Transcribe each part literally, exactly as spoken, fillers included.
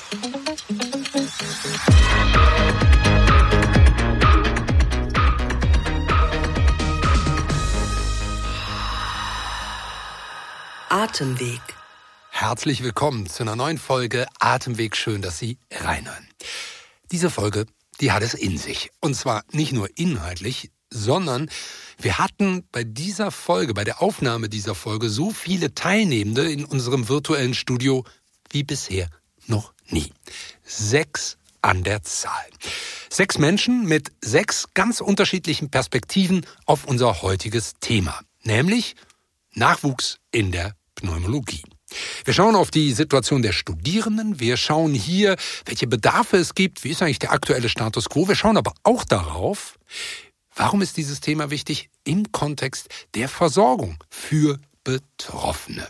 Atemweg. Herzlich willkommen zu einer neuen Folge Atemweg. Schön, dass Sie reinhören. Diese Folge, die hat es in sich. Und zwar nicht nur inhaltlich, sondern wir hatten bei dieser Folge, bei der Aufnahme dieser Folge so viele Teilnehmende in unserem virtuellen Studio wie bisher noch nie. Sechs an der Zahl. Sechs Menschen mit sechs ganz unterschiedlichen Perspektiven auf unser heutiges Thema, nämlich Nachwuchs in der Pneumologie. Wir schauen auf die Situation der Studierenden, wir schauen hier, welche Bedarfe es gibt, wie ist eigentlich der aktuelle Status quo. Wir schauen aber auch darauf, warum ist dieses Thema wichtig im Kontext der Versorgung für Betroffene.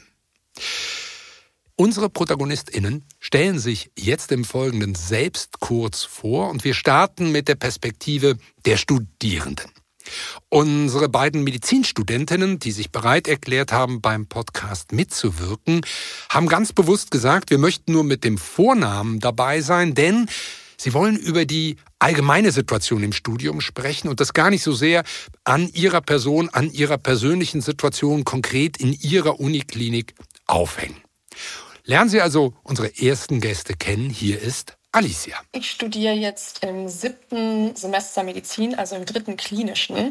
Unsere ProtagonistInnen stellen sich jetzt im Folgenden selbst kurz vor und wir starten mit der Perspektive der Studierenden. Unsere beiden Medizinstudentinnen, die sich bereit erklärt haben, beim Podcast mitzuwirken, haben ganz bewusst gesagt, wir möchten nur mit dem Vornamen dabei sein, denn sie wollen über die allgemeine Situation im Studium sprechen und das gar nicht so sehr an ihrer Person, an ihrer persönlichen Situation konkret in ihrer Uniklinik aufhängen. Lernen Sie also unsere ersten Gäste kennen. Hier ist Alicia. Ich studiere jetzt im siebten Semester Medizin, also im dritten klinischen.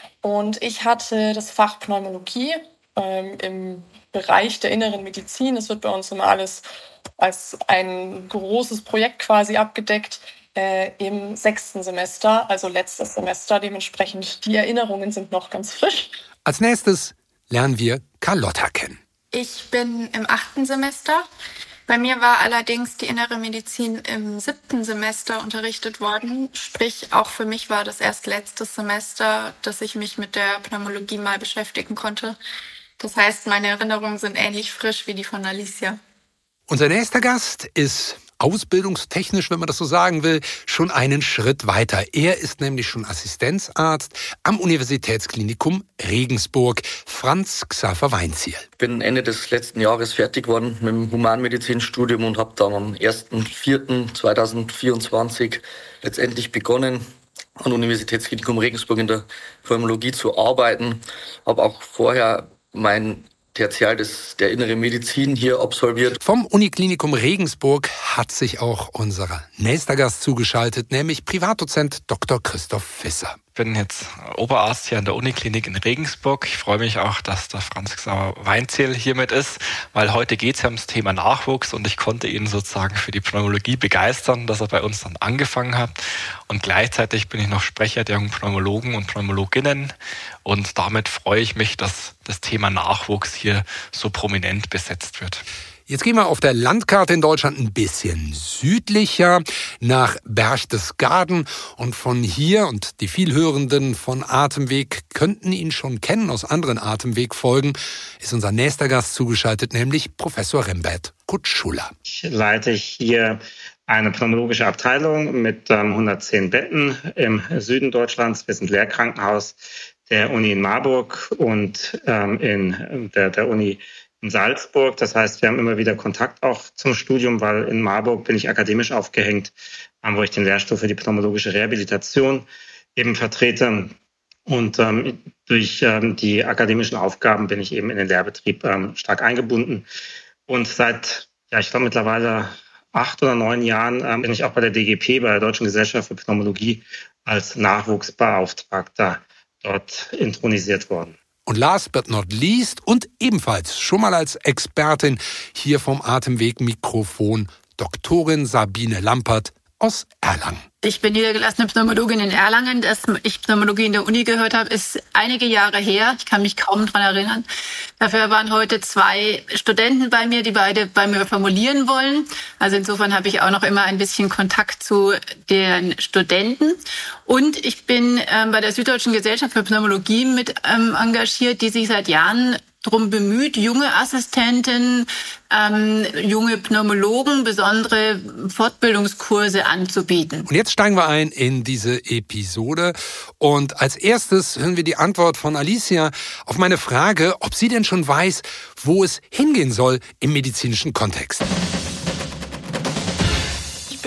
Und ich hatte das Fach Pneumologie ähm, im Bereich der inneren Medizin. Das wird bei uns immer alles als ein großes Projekt quasi abgedeckt äh, im sechsten Semester, also letztes Semester. Dementsprechend die Erinnerungen sind noch ganz frisch. Als nächstes lernen wir Carlotta kennen. Ich bin im achten Semester. Bei mir war allerdings die innere Medizin im siebten Semester unterrichtet worden. Sprich, auch für mich war das erst letztes Semester, dass ich mich mit der Pneumologie mal beschäftigen konnte. Das heißt, meine Erinnerungen sind ähnlich frisch wie die von Alicia. Unser nächster Gast ist ausbildungstechnisch, wenn man das so sagen will, schon einen Schritt weiter. Er ist nämlich schon Assistenzarzt am Universitätsklinikum Regensburg, Franz Xaver Weinzierl. Ich bin Ende des letzten Jahres fertig geworden mit dem Humanmedizinstudium und habe dann am ersten vierten zweitausendvierundzwanzig letztendlich begonnen, am Universitätsklinikum Regensburg in der Pneumologie zu arbeiten. Habe auch vorher mein Tertial des, der inneren Medizin hier absolviert. Vom Uniklinikum Regensburg hat sich auch unser nächster Gast zugeschaltet, nämlich Privatdozent Doktor Christoph Visser. Ich bin jetzt Oberarzt hier an der Uniklinik in Regensburg. Ich freue mich auch, dass der Franz Xaver Weinzierl hier mit ist, weil heute geht es ja ums Thema Nachwuchs und ich konnte ihn sozusagen für die Pneumologie begeistern, dass er bei uns dann angefangen hat. Und gleichzeitig bin ich noch Sprecher der jungen Pneumologen und Pneumologinnen und damit freue ich mich, dass das Thema Nachwuchs hier so prominent besetzt wird. Jetzt gehen wir auf der Landkarte in Deutschland ein bisschen südlicher nach Berchtesgaden und von hier, und die Vielhörenden von Atemweg könnten ihn schon kennen aus anderen Atemwegfolgen, ist unser nächster Gast zugeschaltet, nämlich Professor Rembert Kutschula. Ich leite hier eine pneumologische Abteilung mit ähm, hundertzehn Betten im Süden Deutschlands. Wir sind Lehrkrankenhaus der Uni in Marburg und ähm, in der, der Uni in Salzburg. Das heißt, wir haben immer wieder Kontakt auch zum Studium, weil in Marburg bin ich akademisch aufgehängt, wo ich den Lehrstuhl für die pneumologische Rehabilitation eben vertrete. Und ähm, durch ähm, die akademischen Aufgaben bin ich eben in den Lehrbetrieb ähm, stark eingebunden. Und seit, ja, ich glaube mittlerweile acht oder neun Jahren ähm, bin ich auch bei der D G P, bei der Deutschen Gesellschaft für Pneumologie, als Nachwuchsbeauftragter dort intronisiert worden. Und last but not least und ebenfalls schon mal als Expertin hier vom Atemweg-Mikrofon Doktorin Sabine Lampert aus Erlangen. Ich bin niedergelassene Pneumologin in Erlangen. Dass ich Pneumologie in der Uni gehört habe, ist einige Jahre her. Ich kann mich kaum daran erinnern. Dafür waren heute zwei Studenten bei mir, die beide bei mir formulieren wollen. Also insofern habe ich auch noch immer ein bisschen Kontakt zu den Studenten. Und ich bin ähm, bei der Süddeutschen Gesellschaft für Pneumologie mit ähm, engagiert, die sich seit Jahren darum bemüht, junge Assistenten, ähm, junge Pneumologen besondere Fortbildungskurse anzubieten. Und jetzt steigen wir ein in diese Episode. Und als erstes hören wir die Antwort von Alicia auf meine Frage, ob sie denn schon weiß, wo es hingehen soll im medizinischen Kontext.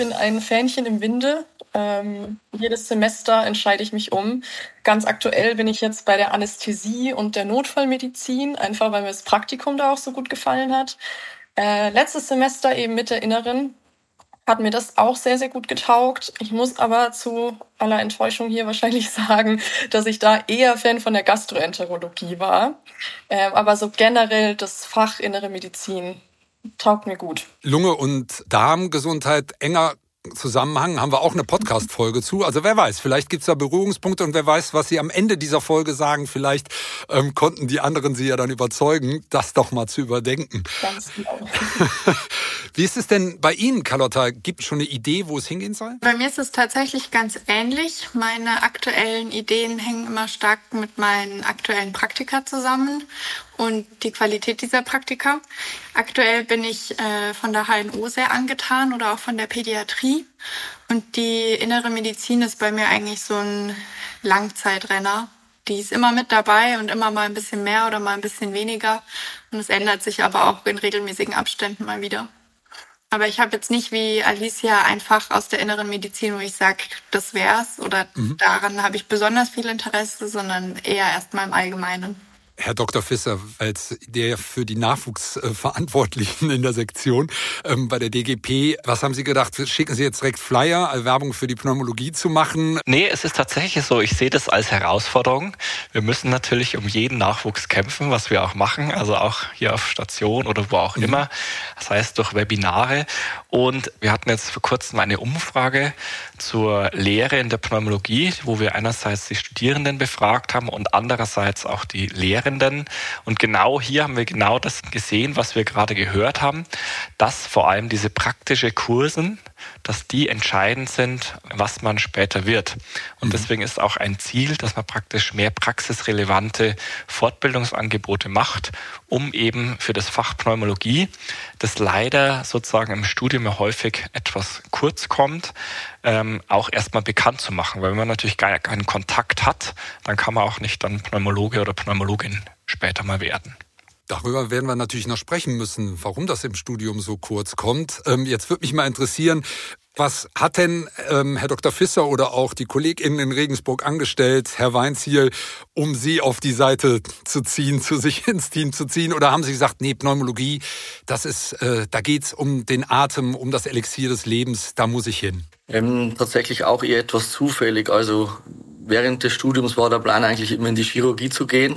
bin ein Fähnchen im Winde. Ähm, jedes Semester entscheide ich mich um. Ganz aktuell bin ich jetzt bei der Anästhesie und der Notfallmedizin, einfach weil mir das Praktikum da auch so gut gefallen hat. Äh, letztes Semester eben mit der Inneren hat mir das auch sehr, sehr gut getaugt. Ich muss aber zu aller Enttäuschung hier wahrscheinlich sagen, dass ich da eher Fan von der Gastroenterologie war. Äh, aber so generell das Fach Innere Medizin taugt mir gut. Lunge- und Darmgesundheit enger Zusammenhang, haben wir auch eine Podcast-Folge zu. Also wer weiß, vielleicht gibt's da Berührungspunkte und wer weiß, was Sie am Ende dieser Folge sagen. Vielleicht ähm, konnten die anderen Sie ja dann überzeugen, das doch mal zu überdenken. Ganz genau. Wie ist es denn bei Ihnen, Carlotta? Gibt es schon eine Idee, wo es hingehen soll? Bei mir ist es tatsächlich ganz ähnlich. Meine aktuellen Ideen hängen immer stark mit meinen aktuellen Praktika zusammen und die Qualität dieser Praktika. Aktuell bin ich äh, von der H N O sehr angetan oder auch von der Pädiatrie. Und die Innere Medizin ist bei mir eigentlich so ein Langzeitrenner. Die ist immer mit dabei und immer mal ein bisschen mehr oder mal ein bisschen weniger. Und es ändert sich aber auch in regelmäßigen Abständen mal wieder. Aber ich habe jetzt nicht wie Alicia ein Fach aus der Inneren Medizin, wo ich sage, das wär's oder mhm. daran habe ich besonders viel Interesse, sondern eher erstmal im Allgemeinen. Herr Doktor Visser, als der für die Nachwuchsverantwortlichen in der Sektion ähm, bei der D G P, was haben Sie gedacht? Schicken Sie jetzt direkt Flyer, Werbung für die Pneumologie zu machen? Nee, es ist tatsächlich so, ich sehe das als Herausforderung. Wir müssen natürlich um jeden Nachwuchs kämpfen, was wir auch machen, also auch hier auf Station oder wo auch mhm. immer, das heißt durch Webinare. Und wir hatten jetzt vor kurzem eine Umfrage zur Lehre in der Pneumologie, wo wir einerseits die Studierenden befragt haben und andererseits auch die Lehrenden. Und genau hier haben wir genau das gesehen, was wir gerade gehört haben, dass vor allem diese praktische Kursen, dass die entscheidend sind, was man später wird. Und mhm. deswegen ist auch ein Ziel, dass man praktisch mehr praxisrelevante Fortbildungsangebote macht, um eben für das Fach Pneumologie, das leider sozusagen im Studium ja häufig etwas kurz kommt, ähm, auch erstmal bekannt zu machen. Weil wenn man natürlich gar keinen Kontakt hat, dann kann man auch nicht dann Pneumologe oder Pneumologin später mal werden. Darüber werden wir natürlich noch sprechen müssen, warum das im Studium so kurz kommt. Ähm, jetzt würde mich mal interessieren, was hat denn ähm, Herr Doktor Visser oder auch die KollegInnen in Regensburg angestellt, Herr Weinzierl, um Sie auf die Seite zu ziehen, zu sich ins Team zu ziehen? Oder haben Sie gesagt, nee, Pneumologie, das ist, äh, da geht's um den Atem, um das Elixier des Lebens, da muss ich hin? Ähm, tatsächlich auch eher etwas zufällig. Also während des Studiums war der Plan eigentlich immer in die Chirurgie zu gehen.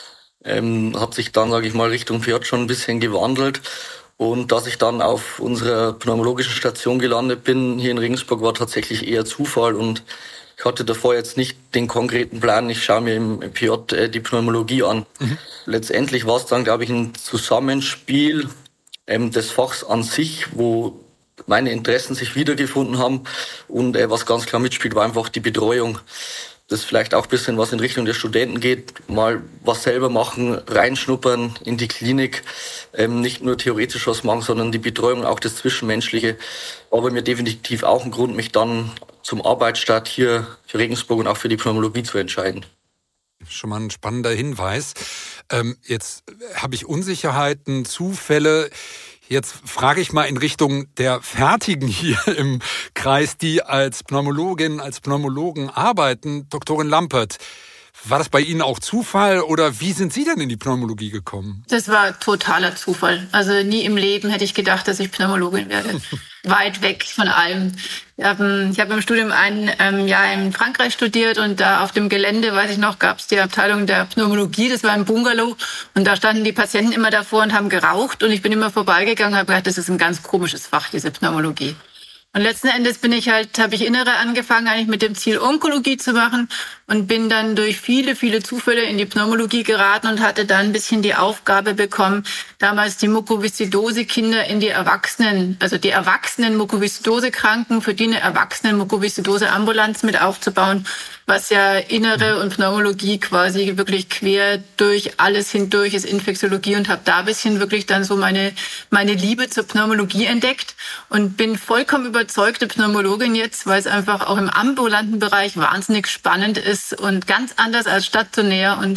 Ähm, hat sich dann, sage ich mal, Richtung P J schon ein bisschen gewandelt. Und dass ich dann auf unserer pneumologischen Station gelandet bin, hier in Regensburg, war tatsächlich eher Zufall. Und ich hatte davor jetzt nicht den konkreten Plan, ich schaue mir im P J äh, die Pneumologie an. Mhm. Letztendlich war es dann, glaube ich, ein Zusammenspiel ähm, des Fachs an sich, wo meine Interessen sich wiedergefunden haben. Und äh, was ganz klar mitspielt, war einfach die Betreuung. Das vielleicht auch ein bisschen was in Richtung der Studenten geht, mal was selber machen, reinschnuppern in die Klinik, ähm, nicht nur theoretisch was machen, sondern die Betreuung, auch das Zwischenmenschliche, war bei mir definitiv auch ein Grund, mich dann zum Arbeitsstart hier für Regensburg und auch für die Pneumologie zu entscheiden. Schon mal ein spannender Hinweis. Ähm, jetzt habe ich Unsicherheiten, Zufälle. Jetzt frage ich mal in Richtung der Fertigen hier im Kreis, die als Pneumologin, als Pneumologen arbeiten. Doktorin Lampert, war das bei Ihnen auch Zufall oder wie sind Sie denn in die Pneumologie gekommen? Das war totaler Zufall. Also nie im Leben hätte ich gedacht, dass ich Pneumologin werde. Weit weg von allem. Ich habe hab im Studium ein ähm, Jahr in Frankreich studiert und da auf dem Gelände, weiß ich noch, gab es die Abteilung der Pneumologie. Das war ein Bungalow und da standen die Patienten immer davor und haben geraucht und ich bin immer vorbeigegangen und habe gedacht, das ist ein ganz komisches Fach, diese Pneumologie. Und letzten Endes bin ich halt, habe ich Innere angefangen, eigentlich mit dem Ziel, Onkologie zu machen und bin dann durch viele, viele Zufälle in die Pneumologie geraten und hatte dann ein bisschen die Aufgabe bekommen, damals die Mukoviszidose-Kinder in die Erwachsenen, also die erwachsenen Mukoviszidose-Kranken, für die eine Erwachsenen-Mukoviszidose-Ambulanz mit aufzubauen, was ja Innere und Pneumologie quasi wirklich quer durch alles hindurch ist, Infektiologie, und habe da ein bisschen wirklich dann so meine meine Liebe zur Pneumologie entdeckt und bin vollkommen überzeugte Pneumologin jetzt, weil es einfach auch im ambulanten Bereich wahnsinnig spannend ist und ganz anders als stationär und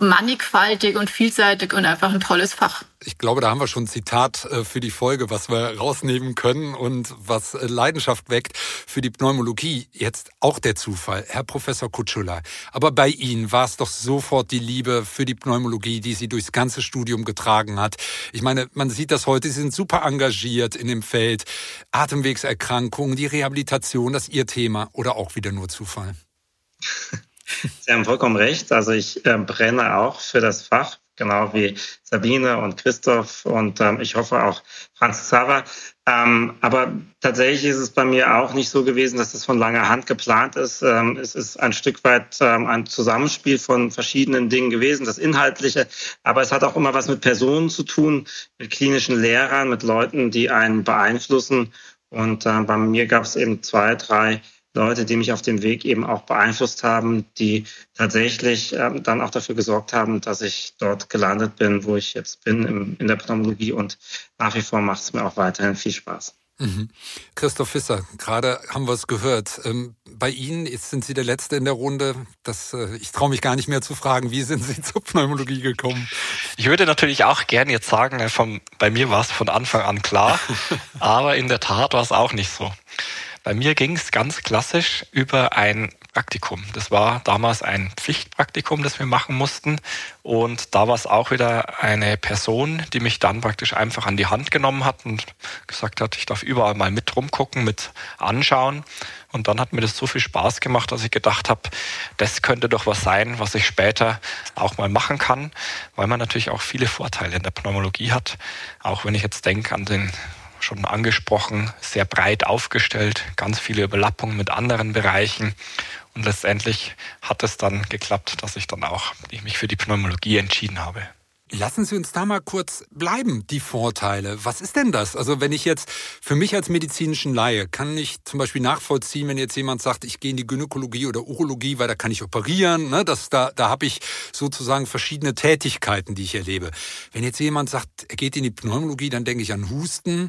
mannigfaltig und vielseitig und einfach ein tolles Fach. Ich glaube, da haben wir schon ein Zitat für die Folge, was wir rausnehmen können und was Leidenschaft weckt für die Pneumologie. Jetzt auch der Zufall, Herr Professor Kutschula. Aber bei Ihnen war es doch sofort die Liebe für die Pneumologie, die Sie durchs ganze Studium getragen hat. Ich meine, man sieht das heute, Sie sind super engagiert in dem Feld. Atemwegserkrankungen, die Rehabilitation, das ist Ihr Thema oder auch wieder nur Zufall? Sie haben vollkommen recht. Also ich äh, brenne auch für das Fach, genau wie Sabine und Christoph und ähm, ich hoffe auch Franz Xaver. Ähm, aber tatsächlich ist es bei mir auch nicht so gewesen, dass das von langer Hand geplant ist. Ähm, es ist ein Stück weit ähm, ein Zusammenspiel von verschiedenen Dingen gewesen, das Inhaltliche. Aber es hat auch immer was mit Personen zu tun, mit klinischen Lehrern, mit Leuten, die einen beeinflussen. Und äh, bei mir gab es eben zwei, drei Leute, die mich auf dem Weg eben auch beeinflusst haben, die tatsächlich ähm, dann auch dafür gesorgt haben, dass ich dort gelandet bin, wo ich jetzt bin im, in der Pneumologie und nach wie vor macht es mir auch weiterhin viel Spaß. Mhm. Christoph Visser, gerade haben wir es gehört. Ähm, bei Ihnen, jetzt sind Sie der Letzte in der Runde. Das, äh, ich traue mich gar nicht mehr zu fragen, wie sind Sie zur Pneumologie gekommen? Ich würde natürlich auch gerne jetzt sagen, vom, bei mir war es von Anfang an klar, aber in der Tat war es auch nicht so. Bei mir ging es ganz klassisch über ein Praktikum. Das war damals ein Pflichtpraktikum, das wir machen mussten. Und da war es auch wieder eine Person, die mich dann praktisch einfach an die Hand genommen hat und gesagt hat, ich darf überall mal mit rumgucken, mit anschauen. Und dann hat mir das so viel Spaß gemacht, dass ich gedacht habe, das könnte doch was sein, was ich später auch mal machen kann, weil man natürlich auch viele Vorteile in der Pneumologie hat. Auch wenn ich jetzt denke an den schon angesprochen, sehr breit aufgestellt, ganz viele Überlappungen mit anderen Bereichen. Und letztendlich hat es dann geklappt, dass ich dann auch mich für die Pneumologie entschieden habe. Lassen Sie uns da mal kurz bleiben, die Vorteile. Was ist denn das? Also wenn ich jetzt, für mich als medizinischen Laie, kann ich zum Beispiel nachvollziehen, wenn jetzt jemand sagt, ich gehe in die Gynäkologie oder Urologie, weil da kann ich operieren, ne? Das, da, da habe ich sozusagen verschiedene Tätigkeiten, die ich erlebe. Wenn jetzt jemand sagt, er geht in die Pneumologie, dann denke ich an Husten.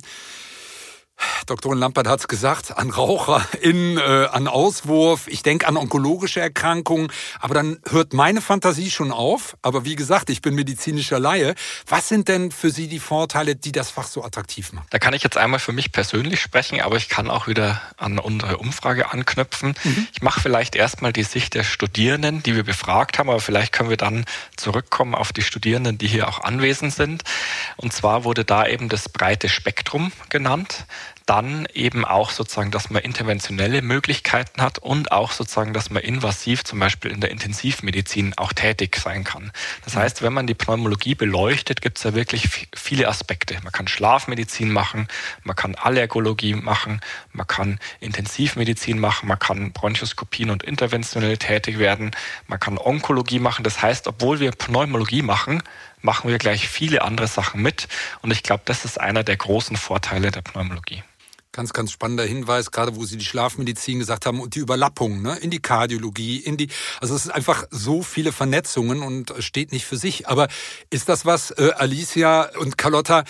Doktorin Lampert hat es gesagt, an Raucher, in, äh, an Auswurf. Ich denke an onkologische Erkrankungen. Aber dann hört meine Fantasie schon auf. Aber wie gesagt, ich bin medizinischer Laie. Was sind denn für Sie die Vorteile, die das Fach so attraktiv machen? Da kann ich jetzt einmal für mich persönlich sprechen, aber ich kann auch wieder an unsere Umfrage anknüpfen. Mhm. Ich mache vielleicht erstmal die Sicht der Studierenden, die wir befragt haben, aber vielleicht können wir dann zurückkommen auf die Studierenden, die hier auch anwesend sind. Und zwar wurde da eben das breite Spektrum genannt. Dann eben auch sozusagen, dass man interventionelle Möglichkeiten hat und auch sozusagen, dass man invasiv zum Beispiel in der Intensivmedizin auch tätig sein kann. Das heißt, wenn man die Pneumologie beleuchtet, gibt es da wirklich viele Aspekte. Man kann Schlafmedizin machen, man kann Allergologie machen, man kann Intensivmedizin machen, man kann Bronchoskopien und interventionell tätig werden, man kann Onkologie machen. Das heißt, obwohl wir Pneumologie machen, machen wir gleich viele andere Sachen mit. Und ich glaube, das ist einer der großen Vorteile der Pneumologie. Ganz, ganz spannender Hinweis, gerade wo Sie die Schlafmedizin gesagt haben und die Überlappung, ne, in die Kardiologie, in die, also es ist einfach so viele Vernetzungen und steht nicht für sich. Aber ist das was, äh, Alicia und Carlotta,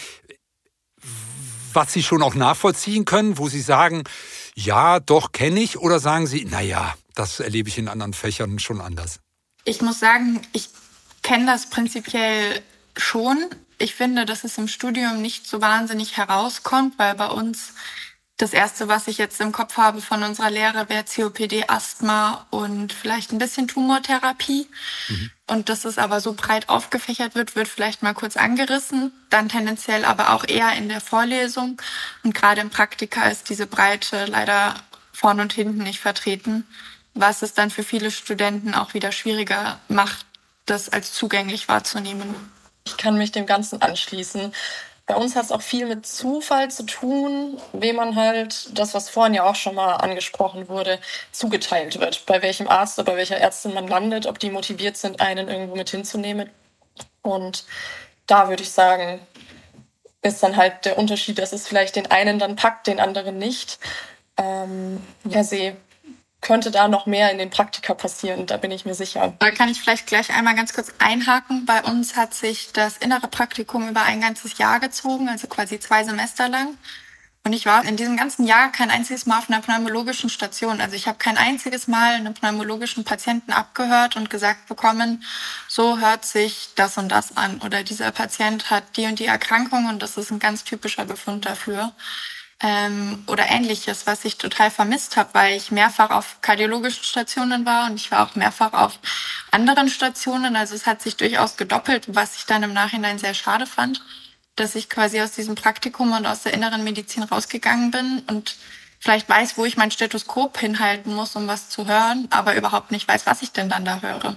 was Sie schon auch nachvollziehen können, wo Sie sagen, ja, doch, kenne ich, oder sagen Sie, naja, das erlebe ich in anderen Fächern schon anders? Ich muss sagen, ich kenne das prinzipiell schon. Ich finde, dass es im Studium nicht so wahnsinnig herauskommt, weil bei uns das Erste, was ich jetzt im Kopf habe von unserer Lehre, wäre C O P D, Asthma und vielleicht ein bisschen Tumortherapie. Mhm. Und dass es aber so breit aufgefächert wird, wird vielleicht mal kurz angerissen, dann tendenziell aber auch eher in der Vorlesung. Und gerade im Praktika ist diese Breite leider vorne und hinten nicht vertreten, was es dann für viele Studenten auch wieder schwieriger macht, das als zugänglich wahrzunehmen. Ich kann mich dem Ganzen anschließen. Bei uns hat es auch viel mit Zufall zu tun, wem man halt, das was vorhin ja auch schon mal angesprochen wurde, zugeteilt wird. Bei welchem Arzt oder bei welcher Ärztin man landet, ob die motiviert sind, einen irgendwo mit hinzunehmen. Und da würde ich sagen, ist dann halt der Unterschied, dass es vielleicht den einen dann packt, den anderen nicht. Ähm, per se könnte da noch mehr in den Praktika passieren, da bin ich mir sicher. Da kann ich vielleicht gleich einmal ganz kurz einhaken. Bei uns hat sich das innere Praktikum über ein ganzes Jahr gezogen, also quasi zwei Semester lang. Und ich war in diesem ganzen Jahr kein einziges Mal auf einer pneumologischen Station. Also ich habe kein einziges Mal einen pneumologischen Patienten abgehört und gesagt bekommen, so hört sich das und das an. Oder dieser Patient hat die und die Erkrankung und das ist ein ganz typischer Befund dafür. Ähm, oder Ähnliches, was ich total vermisst habe, weil ich mehrfach auf kardiologischen Stationen war und ich war auch mehrfach auf anderen Stationen. Also es hat sich durchaus gedoppelt, was ich dann im Nachhinein sehr schade fand, dass ich quasi aus diesem Praktikum und aus der inneren Medizin rausgegangen bin und vielleicht weiß, wo ich mein Stethoskop hinhalten muss, um was zu hören, aber überhaupt nicht weiß, was ich denn dann da höre.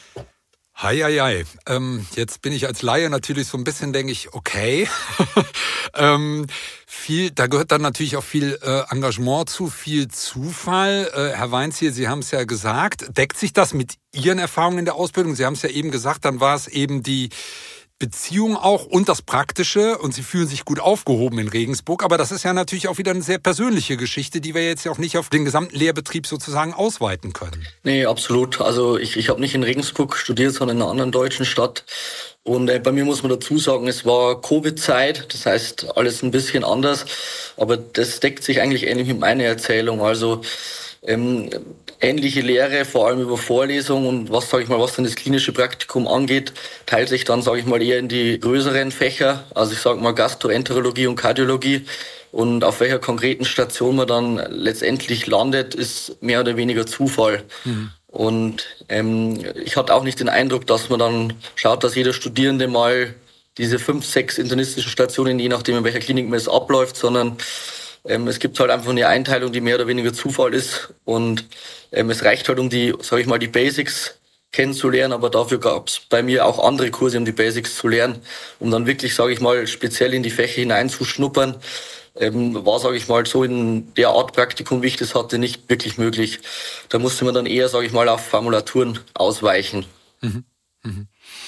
Hei, hei, hei. Ähm, jetzt bin ich als Laie natürlich so ein bisschen, denke ich, okay. ähm, viel, da gehört dann natürlich auch viel äh, Engagement zu, viel Zufall. Äh, Herr Weinzierl, Sie haben es ja gesagt. Deckt sich das mit Ihren Erfahrungen in der Ausbildung? Sie haben es ja eben gesagt, dann war es eben die Beziehung auch und das Praktische und Sie fühlen sich gut aufgehoben in Regensburg. Aber das ist ja natürlich auch wieder eine sehr persönliche Geschichte, die wir jetzt ja auch nicht auf den gesamten Lehrbetrieb sozusagen ausweiten können. Nee, absolut. Also ich, ich habe nicht in Regensburg studiert, sondern in einer anderen deutschen Stadt. Und äh, bei mir muss man dazu sagen, es war Covid-Zeit, das heißt alles ein bisschen anders. Aber das deckt sich eigentlich ähnlich mit meiner Erzählung. Also ähm, ähnliche Lehre, vor allem über Vorlesungen und was, sage ich mal, was dann das klinische Praktikum angeht, teilt sich dann, sage ich mal, eher in die größeren Fächer, also ich sage mal Gastroenterologie und Kardiologie. Und auf welcher konkreten Station man dann letztendlich landet, ist mehr oder weniger Zufall. Mhm. Und ähm, ich hatte auch nicht den Eindruck, dass man dann schaut, dass jeder Studierende mal diese fünf, sechs internistischen Stationen, je nachdem in welcher Klinik man es abläuft, sondern Ähm, es gibt halt einfach eine Einteilung, die mehr oder weniger Zufall ist und ähm, es reicht halt, um die, sage ich mal, die Basics kennenzulernen, aber dafür gab es bei mir auch andere Kurse, um die Basics zu lernen, um dann wirklich, sage ich mal, speziell in die Fächer hineinzuschnuppern. Ähm, war, sage ich mal, so in der Art Praktikum, wie ich das hatte, nicht wirklich möglich. Da musste man dann eher, sage ich mal, auf Formulaturen ausweichen. Mhm. Mhm.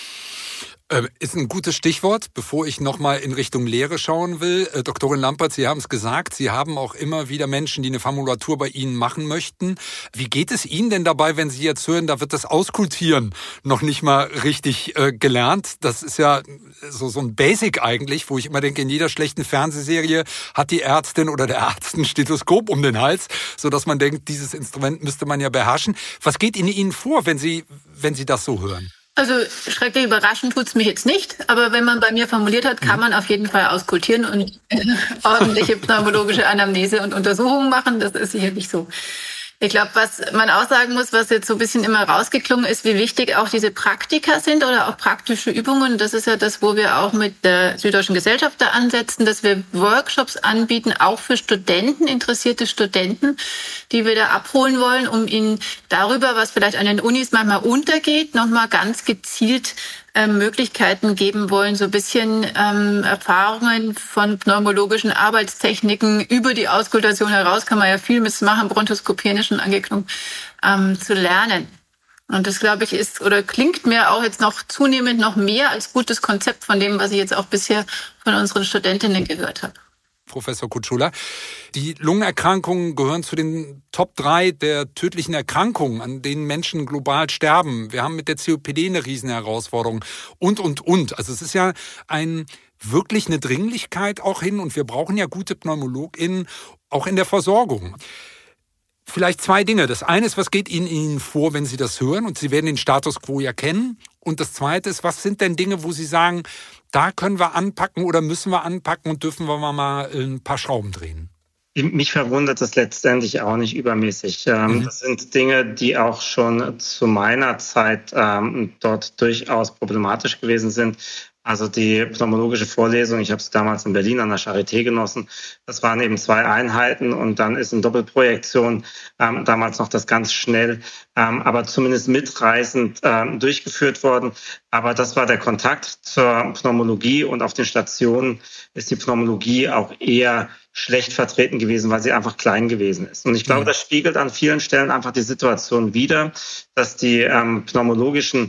Ist ein gutes Stichwort, bevor ich nochmal in Richtung Lehre schauen will. Äh, Doktorin Lampert, Sie haben es gesagt, Sie haben auch immer wieder Menschen, die eine Formulatur bei Ihnen machen möchten. Wie geht es Ihnen denn dabei, wenn Sie jetzt hören, da wird das Auskultieren noch nicht mal richtig äh, gelernt? Das ist ja so, so ein Basic eigentlich, wo ich immer denke, in jeder schlechten Fernsehserie hat die Ärztin oder der Arzt ein Stethoskop um den Hals, sodass man denkt, dieses Instrument müsste man ja beherrschen. Was geht in Ihnen vor, wenn Sie, wenn Sie das so hören? Also schrecklich überraschend tut's mich jetzt nicht, aber wenn man bei mir formuliert hat, kann man auf jeden Fall auskultieren und ordentliche pneumologische Anamnese und Untersuchungen machen. Das ist sicherlich so. Ich glaube, was man auch sagen muss, was jetzt so ein bisschen immer rausgeklungen ist, wie wichtig auch diese Praktika sind oder auch praktische Übungen. Das ist ja das, wo wir auch mit der Süddeutschen Gesellschaft da ansetzen, dass wir Workshops anbieten, auch für Studenten, interessierte Studenten, die wir da abholen wollen, um ihnen darüber, was vielleicht an den Unis manchmal untergeht, nochmal ganz gezielt Möglichkeiten geben wollen, so ein bisschen ähm, Erfahrungen von pneumologischen Arbeitstechniken über die Auskultation heraus, kann man ja viel mitmachen, Bronchoskopieren ist schon angeklungen, ähm, zu lernen. Und das, glaube ich, ist oder klingt mir auch jetzt noch zunehmend noch mehr als gutes Konzept von dem, was ich jetzt auch bisher von unseren Studentinnen gehört habe. Professor Kutschula. Die Lungenerkrankungen gehören zu den Top drei der tödlichen Erkrankungen, an denen Menschen global sterben. Wir haben mit der C O P D eine Riesenherausforderung und, und, und. Also es ist ja ein, wirklich eine Dringlichkeit auch hin und wir brauchen ja gute PneumologInnen auch in der Versorgung. Vielleicht zwei Dinge. Das eine ist, was geht Ihnen, Ihnen vor, wenn Sie das hören? Und Sie werden den Status quo ja kennen. Und das zweite ist, was sind denn Dinge, wo Sie sagen, da können wir anpacken oder müssen wir anpacken und dürfen wir mal ein paar Schrauben drehen? Mich verwundert das letztendlich auch nicht übermäßig. Mhm. Das sind Dinge, die auch schon zu meiner Zeit ähm, dort durchaus problematisch gewesen sind. Also die pneumologische Vorlesung, ich habe es damals in Berlin an der Charité genossen, das waren eben zwei Einheiten und dann ist in Doppelprojektion ähm, damals noch das ganz schnell, ähm, aber zumindest mitreißend ähm, durchgeführt worden. Aber das war der Kontakt zur Pneumologie und auf den Stationen ist die Pneumologie auch eher schlecht vertreten gewesen, weil sie einfach klein gewesen ist. Und ich glaube, das spiegelt an vielen Stellen einfach die Situation wider, dass die ähm, pneumologischen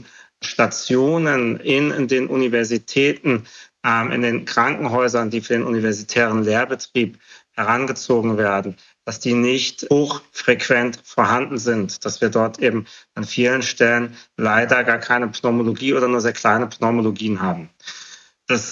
Stationen in, in den Universitäten, ähm, in den Krankenhäusern, die für den universitären Lehrbetrieb herangezogen werden, dass die nicht hochfrequent vorhanden sind, dass wir dort eben an vielen Stellen leider gar keine Pneumologie oder nur sehr kleine Pneumologien haben. Das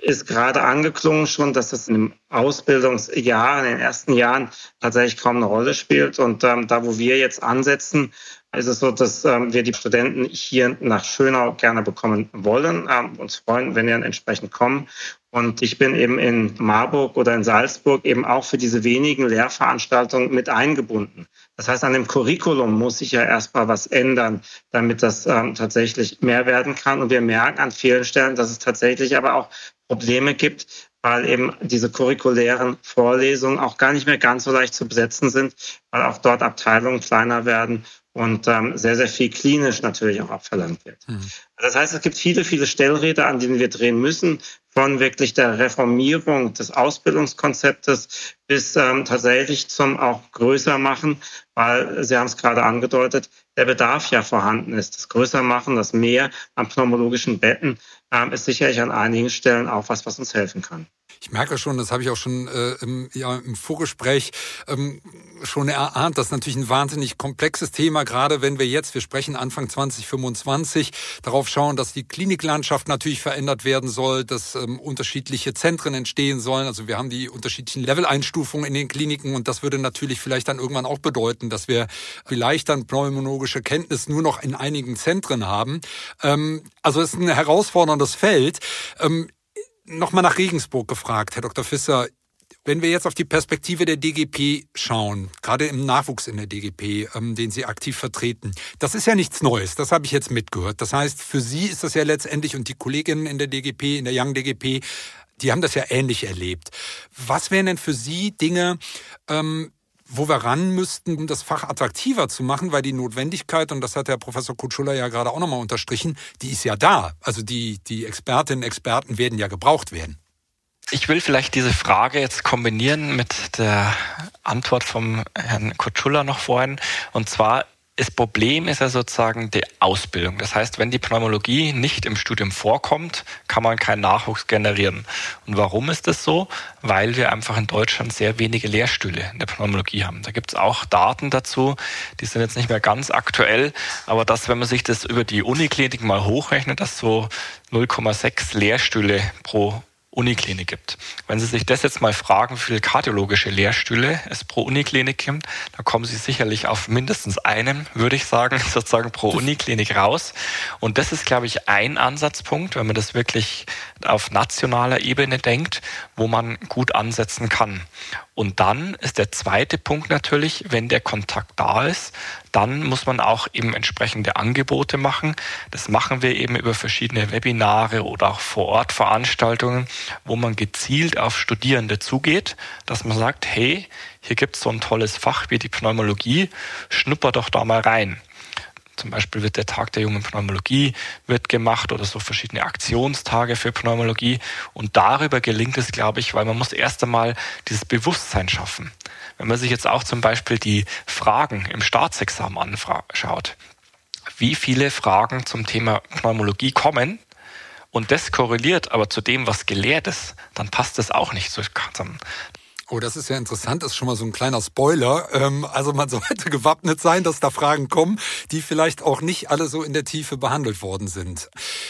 ist gerade angeklungen schon, dass das in dem Ausbildungsjahr, in den ersten Jahren tatsächlich kaum eine Rolle spielt. Und ähm, da, wo wir jetzt ansetzen, ist es so, dass ähm, wir die Studenten hier nach Schönau gerne bekommen wollen, ähm, uns freuen, wenn die dann entsprechend kommen. Und ich bin eben in Marburg oder in Salzburg eben auch für diese wenigen Lehrveranstaltungen mit eingebunden. Das heißt, an dem Curriculum muss sich ja erstmal was ändern, damit das ähm, tatsächlich mehr werden kann. Und wir merken an vielen Stellen, dass es tatsächlich aber auch Probleme gibt, weil eben diese curriculären Vorlesungen auch gar nicht mehr ganz so leicht zu besetzen sind, weil auch dort Abteilungen kleiner werden und ähm, sehr, sehr viel klinisch natürlich auch abverlangt wird. Mhm. Das heißt, es gibt viele, viele Stellräder, an denen wir drehen müssen, von wirklich der Reformierung des Ausbildungskonzeptes bis ähm, tatsächlich zum auch größer machen, weil Sie haben es gerade angedeutet, der Bedarf ja vorhanden ist. Das größer machen, das Mehr an pneumologischen Betten ähm, ist sicherlich an einigen Stellen auch was, was uns helfen kann. Ich merke schon, das habe ich auch schon äh, im, ja, im Vorgespräch ähm, schon erahnt, das ist natürlich ein wahnsinnig komplexes Thema, gerade wenn wir jetzt, wir sprechen Anfang zwanzig fünfundzwanzig, darauf schauen, dass die Kliniklandschaft natürlich verändert werden soll, dass ähm, unterschiedliche Zentren entstehen sollen. Also wir haben die unterschiedlichen Level-Einstufungen in den Kliniken und das würde natürlich vielleicht dann irgendwann auch bedeuten, dass wir vielleicht dann pneumologische Kenntnis nur noch in einigen Zentren haben. Ähm, also es ist ein herausforderndes Feld. Ähm, Nochmal nach Regensburg gefragt, Herr Doktor Visser. Wenn wir jetzt auf die Perspektive der D G P schauen, gerade im Nachwuchs in der D G P, ähm, den Sie aktiv vertreten, das ist ja nichts Neues, das habe ich jetzt mitgehört. Das heißt, für Sie ist das ja letztendlich, und die Kolleginnen in der D G P, in der Young D G P, die haben das ja ähnlich erlebt. Was wären denn für Sie Dinge, ähm, wo wir ran müssten, um das Fach attraktiver zu machen, weil die Notwendigkeit, und das hat der Professor Kutschula ja gerade auch nochmal unterstrichen, die ist ja da. Also die, die Expertinnen und Experten werden ja gebraucht werden. Ich will vielleicht diese Frage jetzt kombinieren mit der Antwort vom Herrn Kutschula noch vorhin. Und zwar, das Problem ist ja sozusagen die Ausbildung. Das heißt, wenn die Pneumologie nicht im Studium vorkommt, kann man keinen Nachwuchs generieren. Und warum ist das so? Weil wir einfach in Deutschland sehr wenige Lehrstühle in der Pneumologie haben. Da gibt es auch Daten dazu, die sind jetzt nicht mehr ganz aktuell, aber das, wenn man sich das über die Uniklinik mal hochrechnet, dass so null Komma sechs Lehrstühle pro Uniklinik gibt. Wenn Sie sich das jetzt mal fragen, wie viele kardiologische Lehrstühle es pro Uniklinik gibt, dann kommen Sie sicherlich auf mindestens einen, würde ich sagen, sozusagen pro Uniklinik raus. Und das ist, glaube ich, ein Ansatzpunkt, wenn man das wirklich auf nationaler Ebene denkt, wo man gut ansetzen kann. Und dann ist der zweite Punkt natürlich, wenn der Kontakt da ist, dann muss man auch eben entsprechende Angebote machen. Das machen wir eben über verschiedene Webinare oder auch Vor-Ort-Veranstaltungen, wo man gezielt auf Studierende zugeht, dass man sagt, hey, hier gibt es so ein tolles Fach wie die Pneumologie, schnupper doch da mal rein. Zum Beispiel wird der Tag der jungen Pneumologie wird gemacht oder so verschiedene Aktionstage für Pneumologie. Und darüber gelingt es, glaube ich, weil man muss erst einmal dieses Bewusstsein schaffen. Wenn man sich jetzt auch zum Beispiel die Fragen im Staatsexamen anschaut, wie viele Fragen zum Thema Pneumologie kommen und das korreliert aber zu dem, was gelehrt ist, dann passt das auch nicht so zusammen. Oh, das ist ja interessant, das ist schon mal so ein kleiner Spoiler. Also man sollte gewappnet sein, dass da Fragen kommen, die vielleicht auch nicht alle so in der Tiefe behandelt worden sind.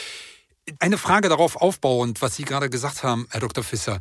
Eine Frage darauf aufbauend, was Sie gerade gesagt haben, Herr Doktor Visser.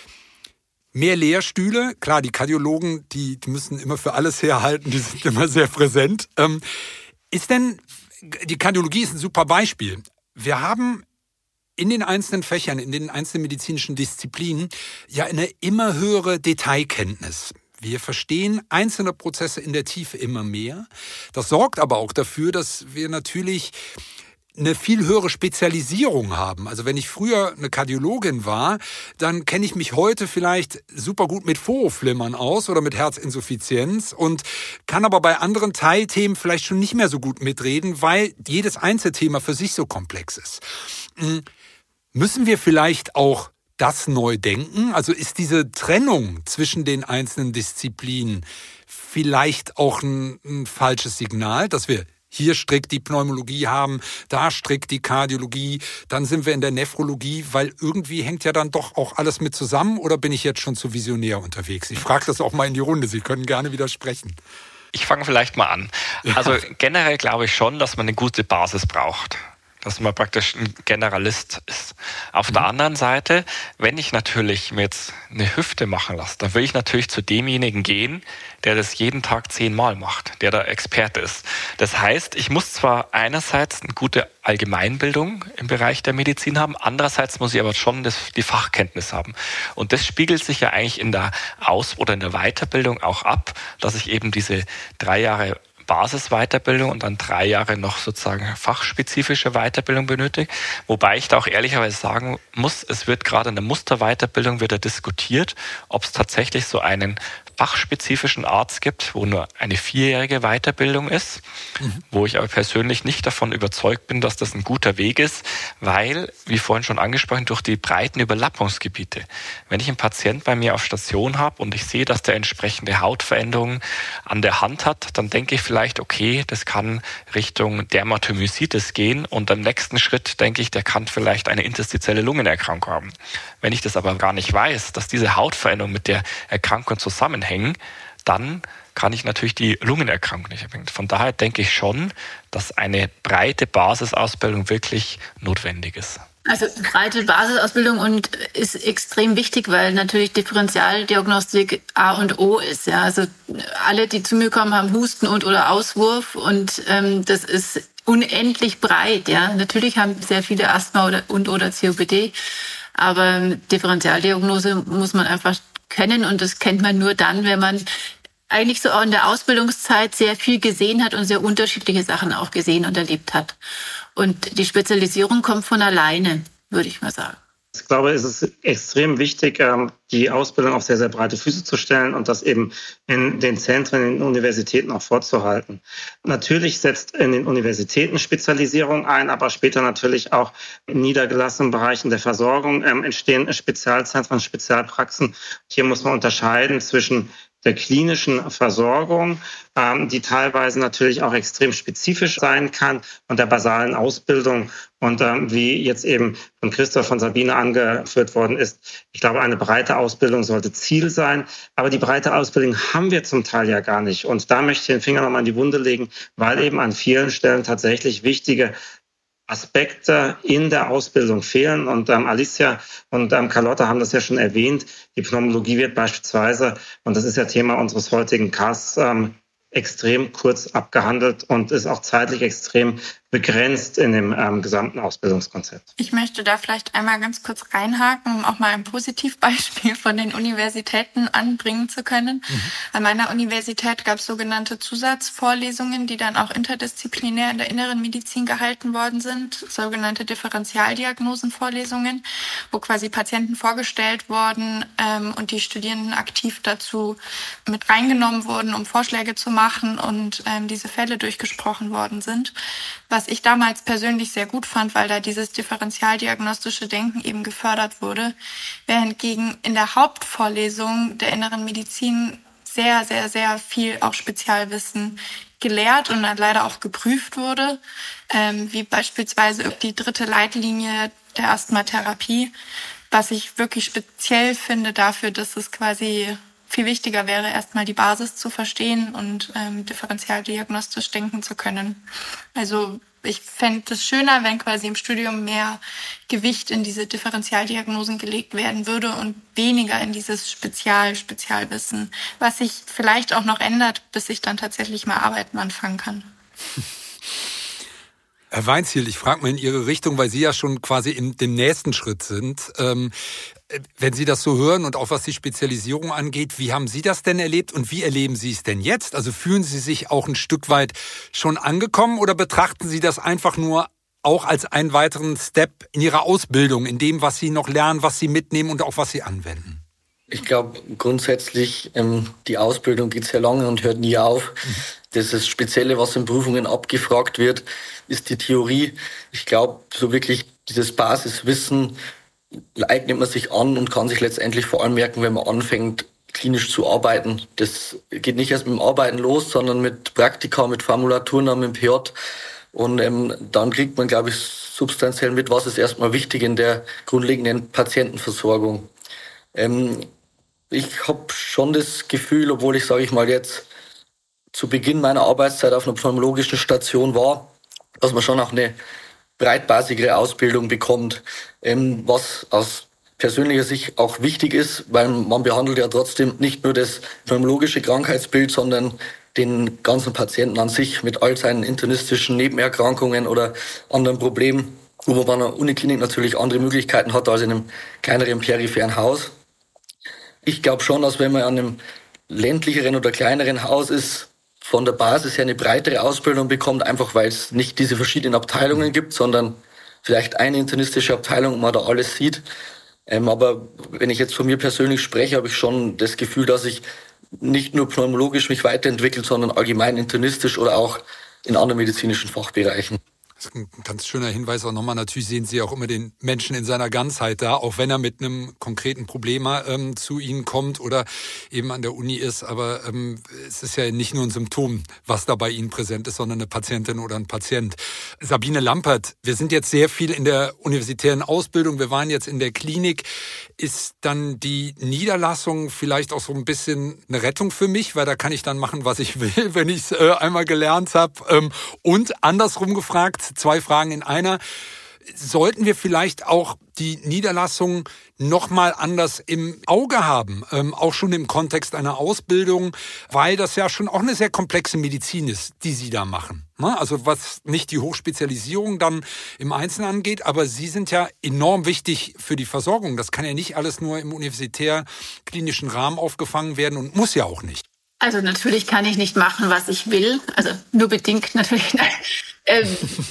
Mehr Lehrstühle, klar, die Kardiologen, die, die müssen immer für alles herhalten, die sind immer sehr präsent. Ist denn, die Kardiologie ist ein super Beispiel. Wir haben in den einzelnen Fächern, in den einzelnen medizinischen Disziplinen ja eine immer höhere Detailkenntnis. Wir verstehen einzelne Prozesse in der Tiefe immer mehr. Das sorgt aber auch dafür, dass wir natürlich eine viel höhere Spezialisierung haben. Also wenn ich früher eine Kardiologin war, dann kenne ich mich heute vielleicht super gut mit Vorhofflimmern aus oder mit Herzinsuffizienz und kann aber bei anderen Teilthemen vielleicht schon nicht mehr so gut mitreden, weil jedes Einzelthema für sich so komplex ist. Müssen wir vielleicht auch das neu denken? Also ist diese Trennung zwischen den einzelnen Disziplinen vielleicht auch ein, ein falsches Signal, dass wir hier strikt die Pneumologie haben, da strikt die Kardiologie, dann sind wir in der Nephrologie, weil irgendwie hängt ja dann doch auch alles mit zusammen, oder bin ich jetzt schon zu visionär unterwegs? Ich frage das auch mal in die Runde, Sie können gerne widersprechen. Ich fange vielleicht mal an. Also generell glaube ich schon, dass man eine gute Basis braucht. dass man praktisch ein Generalist ist. Auf mhm. der anderen Seite, wenn ich natürlich mir jetzt eine Hüfte machen lasse, dann will ich natürlich zu demjenigen gehen, der das jeden Tag zehnmal macht, der da Experte ist. Das heißt, ich muss zwar einerseits eine gute Allgemeinbildung im Bereich der Medizin haben, andererseits muss ich aber schon das, die Fachkenntnis haben. Und das spiegelt sich ja eigentlich in der Aus- oder in der Weiterbildung auch ab, dass ich eben diese drei Jahre Basisweiterbildung und dann drei Jahre noch sozusagen fachspezifische Weiterbildung benötigt. Wobei ich da auch ehrlicherweise sagen muss, es wird gerade in der Musterweiterbildung wieder diskutiert, ob es tatsächlich so einen fachspezifischen Arzt gibt, wo nur eine vierjährige Weiterbildung ist, mhm. wo ich aber persönlich nicht davon überzeugt bin, dass das ein guter Weg ist, weil, wie vorhin schon angesprochen, durch die breiten Überlappungsgebiete. Wenn ich einen Patient bei mir auf Station habe und ich sehe, dass der entsprechende Hautveränderungen an der Hand hat, dann denke ich vielleicht, okay, das kann Richtung Dermatomyositis gehen und im nächsten Schritt denke ich, der kann vielleicht eine interstitielle Lungenerkrankung haben. Wenn ich das aber gar nicht weiß, dass diese Hautveränderungen mit der Erkrankung zusammenhängen, hängen, dann kann ich natürlich die Lungenerkrankung nicht erwähnen. Von daher denke ich schon, dass eine breite Basisausbildung wirklich notwendig ist. Also breite Basisausbildung und ist extrem wichtig, weil natürlich Differentialdiagnostik A und O ist. Ja, also alle, die zu mir kommen, haben Husten und oder Auswurf und ähm, das ist unendlich breit. Ja, natürlich haben sehr viele Asthma oder und oder C O P D, aber Differentialdiagnose muss man einfach kennen und das kennt man nur dann, wenn man eigentlich so auch in der Ausbildungszeit sehr viel gesehen hat und sehr unterschiedliche Sachen auch gesehen und erlebt hat. Und die Spezialisierung kommt von alleine, würde ich mal sagen. Ich glaube, es ist extrem wichtig, die Ausbildung auf sehr, sehr breite Füße zu stellen und das eben in den Zentren, in den Universitäten auch vorzuhalten. Natürlich setzt in den Universitäten Spezialisierung ein, aber später natürlich auch in niedergelassenen Bereichen der Versorgung entstehen Spezialzentren, Spezialpraxen. Hier muss man unterscheiden zwischen der klinischen Versorgung, ähm, die teilweise natürlich auch extrem spezifisch sein kann, und der basalen Ausbildung. Und ähm, wie jetzt eben von Christoph, von Sabine angeführt worden ist, ich glaube, eine breite Ausbildung sollte Ziel sein. Aber die breite Ausbildung haben wir zum Teil ja gar nicht. Und da möchte ich den Finger nochmal in die Wunde legen, weil eben an vielen Stellen tatsächlich wichtige Aspekte in der Ausbildung fehlen. Und ähm, Alicia und ähm, Carlotta haben das ja schon erwähnt. Die Pneumologie wird beispielsweise, und das ist ja Thema unseres heutigen Casts, ähm, extrem kurz abgehandelt und ist auch zeitlich extrem begrenzt in dem ähm, gesamten Ausbildungskonzept. Ich möchte da vielleicht einmal ganz kurz reinhaken, um auch mal ein Positivbeispiel von den Universitäten anbringen zu können. Mhm. An meiner Universität gab es sogenannte Zusatzvorlesungen, die dann auch interdisziplinär in der inneren Medizin gehalten worden sind, sogenannte Differentialdiagnosenvorlesungen, wo quasi Patienten vorgestellt wurden ähm, und die Studierenden aktiv dazu mit reingenommen wurden, um Vorschläge zu machen und ähm, diese Fälle durchgesprochen worden sind. Was ich damals persönlich sehr gut fand, weil da dieses differentialdiagnostische Denken eben gefördert wurde, während hingegen in der Hauptvorlesung der inneren Medizin sehr, sehr, sehr viel auch Spezialwissen gelehrt und dann leider auch geprüft wurde, ähm, wie beispielsweise die dritte Leitlinie der Asthmatherapie, was ich wirklich speziell finde dafür, dass es quasi viel wichtiger wäre, erstmal die Basis zu verstehen und ähm, differentialdiagnostisch denken zu können. Also ich fände es schöner, wenn quasi im Studium mehr Gewicht in diese Differentialdiagnosen gelegt werden würde und weniger in dieses Spezial-Spezialwissen, was sich vielleicht auch noch ändert, bis ich dann tatsächlich mal arbeiten anfangen kann. Herr Weinzierl, ich frage mal in Ihre Richtung, weil Sie ja schon quasi in dem nächsten Schritt sind. Ähm, wenn Sie das so hören und auch was die Spezialisierung angeht, wie haben Sie das denn erlebt und wie erleben Sie es denn jetzt? Also fühlen Sie sich auch ein Stück weit schon angekommen oder betrachten Sie das einfach nur auch als einen weiteren Step in Ihrer Ausbildung, in dem, was Sie noch lernen, was Sie mitnehmen und auch was Sie anwenden? Ich glaube grundsätzlich, ähm, die Ausbildung geht sehr lange und hört nie auf. Mhm. Das ist Spezielle, was in Prüfungen abgefragt wird, ist die Theorie. Ich glaube, so wirklich dieses Basiswissen eignet man sich an und kann sich letztendlich vor allem merken, wenn man anfängt, klinisch zu arbeiten. Das geht nicht erst mit dem Arbeiten los, sondern mit Praktika, mit Formulaturen am P J. Und ähm, dann kriegt man, glaube ich, substanziell mit, was ist erstmal wichtig in der grundlegenden Patientenversorgung. Ähm, ich habe schon das Gefühl, obwohl ich, sage ich mal, jetzt zu Beginn meiner Arbeitszeit auf einer pneumologischen Station war, dass man schon auch eine breitbasigere Ausbildung bekommt, ähm, was aus persönlicher Sicht auch wichtig ist, weil man behandelt ja trotzdem nicht nur das pneumologische Krankheitsbild, sondern den ganzen Patienten an sich mit all seinen internistischen Nebenerkrankungen oder anderen Problemen, wo man bei einer Uniklinik natürlich andere Möglichkeiten hat als in einem kleineren peripheren Haus. Ich glaube schon, dass wenn man an einem ländlicheren oder kleineren Haus ist, von der Basis her eine breitere Ausbildung bekommt, einfach weil es nicht diese verschiedenen Abteilungen gibt, sondern vielleicht eine internistische Abteilung, wo man da alles sieht. Ähm, aber wenn ich jetzt von mir persönlich spreche, habe ich schon das Gefühl, dass ich nicht nur pneumologisch mich weiterentwickle, sondern allgemein internistisch oder auch in anderen medizinischen Fachbereichen. Das ist ein ganz schöner Hinweis auch nochmal. Natürlich sehen Sie auch immer den Menschen in seiner Ganzheit da, auch wenn er mit einem konkreten Problem ähm, zu Ihnen kommt oder eben an der Uni ist. Aber ähm, es ist ja nicht nur ein Symptom, was da bei Ihnen präsent ist, sondern eine Patientin oder ein Patient. Sabine Lampert, wir sind jetzt sehr viel in der universitären Ausbildung. Wir waren jetzt in der Klinik. Ist dann die Niederlassung vielleicht auch so ein bisschen eine Rettung für mich? Weil da kann ich dann machen, was ich will, wenn ich es äh, einmal gelernt habe. Ähm, und andersrum gefragt, zwei Fragen in einer. Sollten wir vielleicht auch die Niederlassung noch mal anders im Auge haben, ähm, auch schon im Kontext einer Ausbildung, weil das ja schon auch eine sehr komplexe Medizin ist, die Sie da machen. Ne? Also was nicht die Hochspezialisierung dann im Einzelnen angeht, aber Sie sind ja enorm wichtig für die Versorgung. Das kann ja nicht alles nur im universitär-klinischen Rahmen aufgefangen werden und muss ja auch nicht. Also natürlich kann ich nicht machen, was ich will. Also nur bedingt natürlich. Nein. Ähm,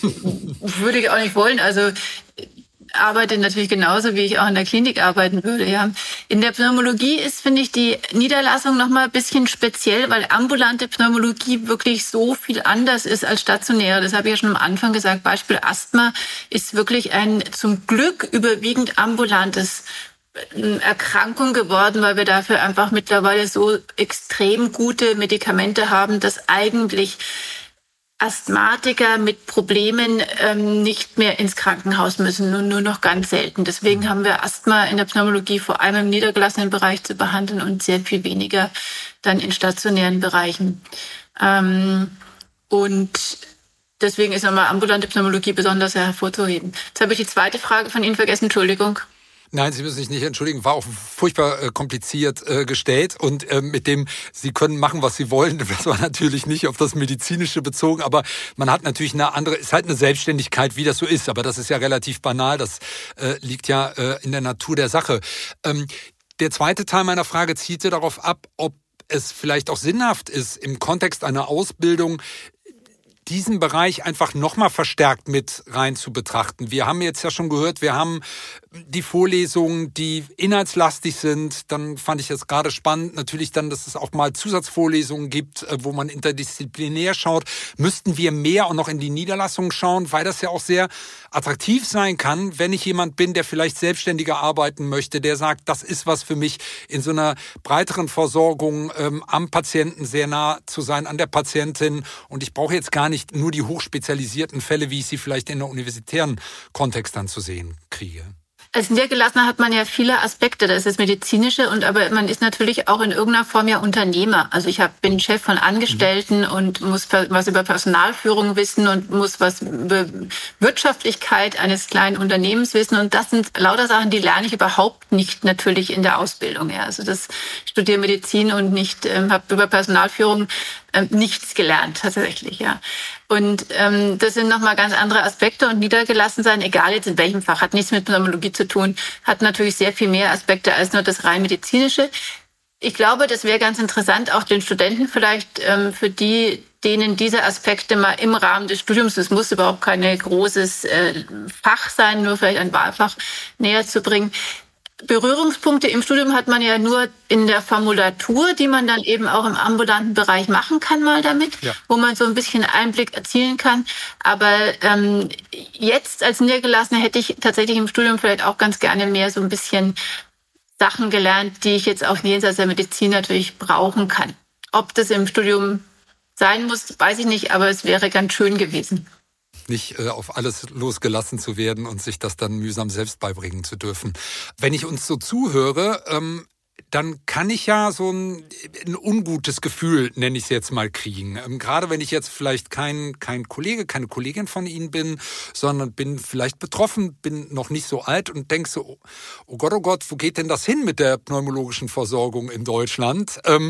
würde ich auch nicht wollen. Also arbeite natürlich genauso, wie ich auch in der Klinik arbeiten würde. Ja. In der Pneumologie ist, finde ich, die Niederlassung noch mal ein bisschen speziell, weil ambulante Pneumologie wirklich so viel anders ist als stationäre. Das habe ich ja schon am Anfang gesagt. Beispiel Asthma ist wirklich ein zum Glück überwiegend ambulantes Erkrankung geworden, weil wir dafür einfach mittlerweile so extrem gute Medikamente haben, dass eigentlich Asthmatiker mit Problemen ähm, nicht mehr ins Krankenhaus müssen, nur, nur noch ganz selten. Deswegen haben wir Asthma in der Pneumologie vor allem im niedergelassenen Bereich zu behandeln und sehr viel weniger dann in stationären Bereichen. Ähm, und deswegen ist nochmal ambulante Pneumologie besonders hervorzuheben. Jetzt habe ich die zweite Frage von Ihnen vergessen, Entschuldigung. Nein, Sie müssen sich nicht entschuldigen. War auch furchtbar äh, kompliziert äh, gestellt und äh, mit dem, Sie können machen, was Sie wollen. Das war natürlich nicht auf das Medizinische bezogen, aber man hat natürlich eine andere, ist halt eine Selbstständigkeit, wie das so ist. Aber das ist ja relativ banal. Das äh, liegt ja äh, in der Natur der Sache. Ähm, der zweite Teil meiner Frage zielte darauf ab, ob es vielleicht auch sinnhaft ist, im Kontext einer Ausbildung diesen Bereich einfach nochmal verstärkt mit rein zu betrachten. Wir haben jetzt ja schon gehört, wir haben die Vorlesungen, die inhaltslastig sind. Dann fand ich es gerade spannend, natürlich dann, dass es auch mal Zusatzvorlesungen gibt, wo man interdisziplinär schaut. Müssten wir mehr auch noch in die Niederlassungen schauen, weil das ja auch sehr attraktiv sein kann, wenn ich jemand bin, der vielleicht selbstständiger arbeiten möchte, der sagt, das ist was für mich, in so einer breiteren Versorgung ähm, am Patienten sehr nah zu sein, an der Patientin. Und ich brauche jetzt gar nicht nur die hochspezialisierten Fälle, wie ich sie vielleicht in der universitären Kontext dann zu sehen kriege. Als Niedergelassener hat man ja viele Aspekte, das ist das Medizinische, und aber man ist natürlich auch in irgendeiner Form ja Unternehmer. Also ich hab, bin Chef von Angestellten mhm. und muss was über Personalführung wissen und muss was über Wirtschaftlichkeit eines kleinen Unternehmens wissen, und das sind lauter Sachen, die lerne ich überhaupt nicht natürlich in der Ausbildung. Ja. Also das studiere Medizin und nicht ähm, habe über Personalführung ähm, nichts gelernt tatsächlich, ja. Und ähm, das sind nochmal ganz andere Aspekte, und niedergelassen sein, egal jetzt in welchem Fach, hat nichts mit Pneumologie zu tun, hat natürlich sehr viel mehr Aspekte als nur das rein medizinische. Ich glaube, das wäre ganz interessant, auch den Studenten vielleicht, ähm, für die, denen diese Aspekte mal im Rahmen des Studiums, das muss überhaupt kein großes äh, Fach sein, nur vielleicht ein Wahlfach näher zu bringen. Berührungspunkte im Studium hat man ja nur in der Formulatur, die man dann eben auch im ambulanten Bereich machen kann mal damit, ja. wo man so ein bisschen Einblick erzielen kann. Aber ähm, jetzt als Niedergelassener hätte ich tatsächlich im Studium vielleicht auch ganz gerne mehr so ein bisschen Sachen gelernt, die ich jetzt auch jenseits der Medizin natürlich brauchen kann. Ob das im Studium sein muss, weiß ich nicht, aber es wäre ganz schön gewesen. Nicht äh, auf alles losgelassen zu werden und sich das dann mühsam selbst beibringen zu dürfen. Wenn ich uns so zuhöre, ähm, dann kann ich ja so ein, ein ungutes Gefühl, nenne ich es jetzt mal, kriegen. Ähm, gerade wenn ich jetzt vielleicht kein, kein Kollege, keine Kollegin von Ihnen bin, sondern bin vielleicht betroffen, bin noch nicht so alt und denke so, oh, oh Gott, oh Gott, wo geht denn das hin mit der pneumologischen Versorgung in Deutschland? Ähm,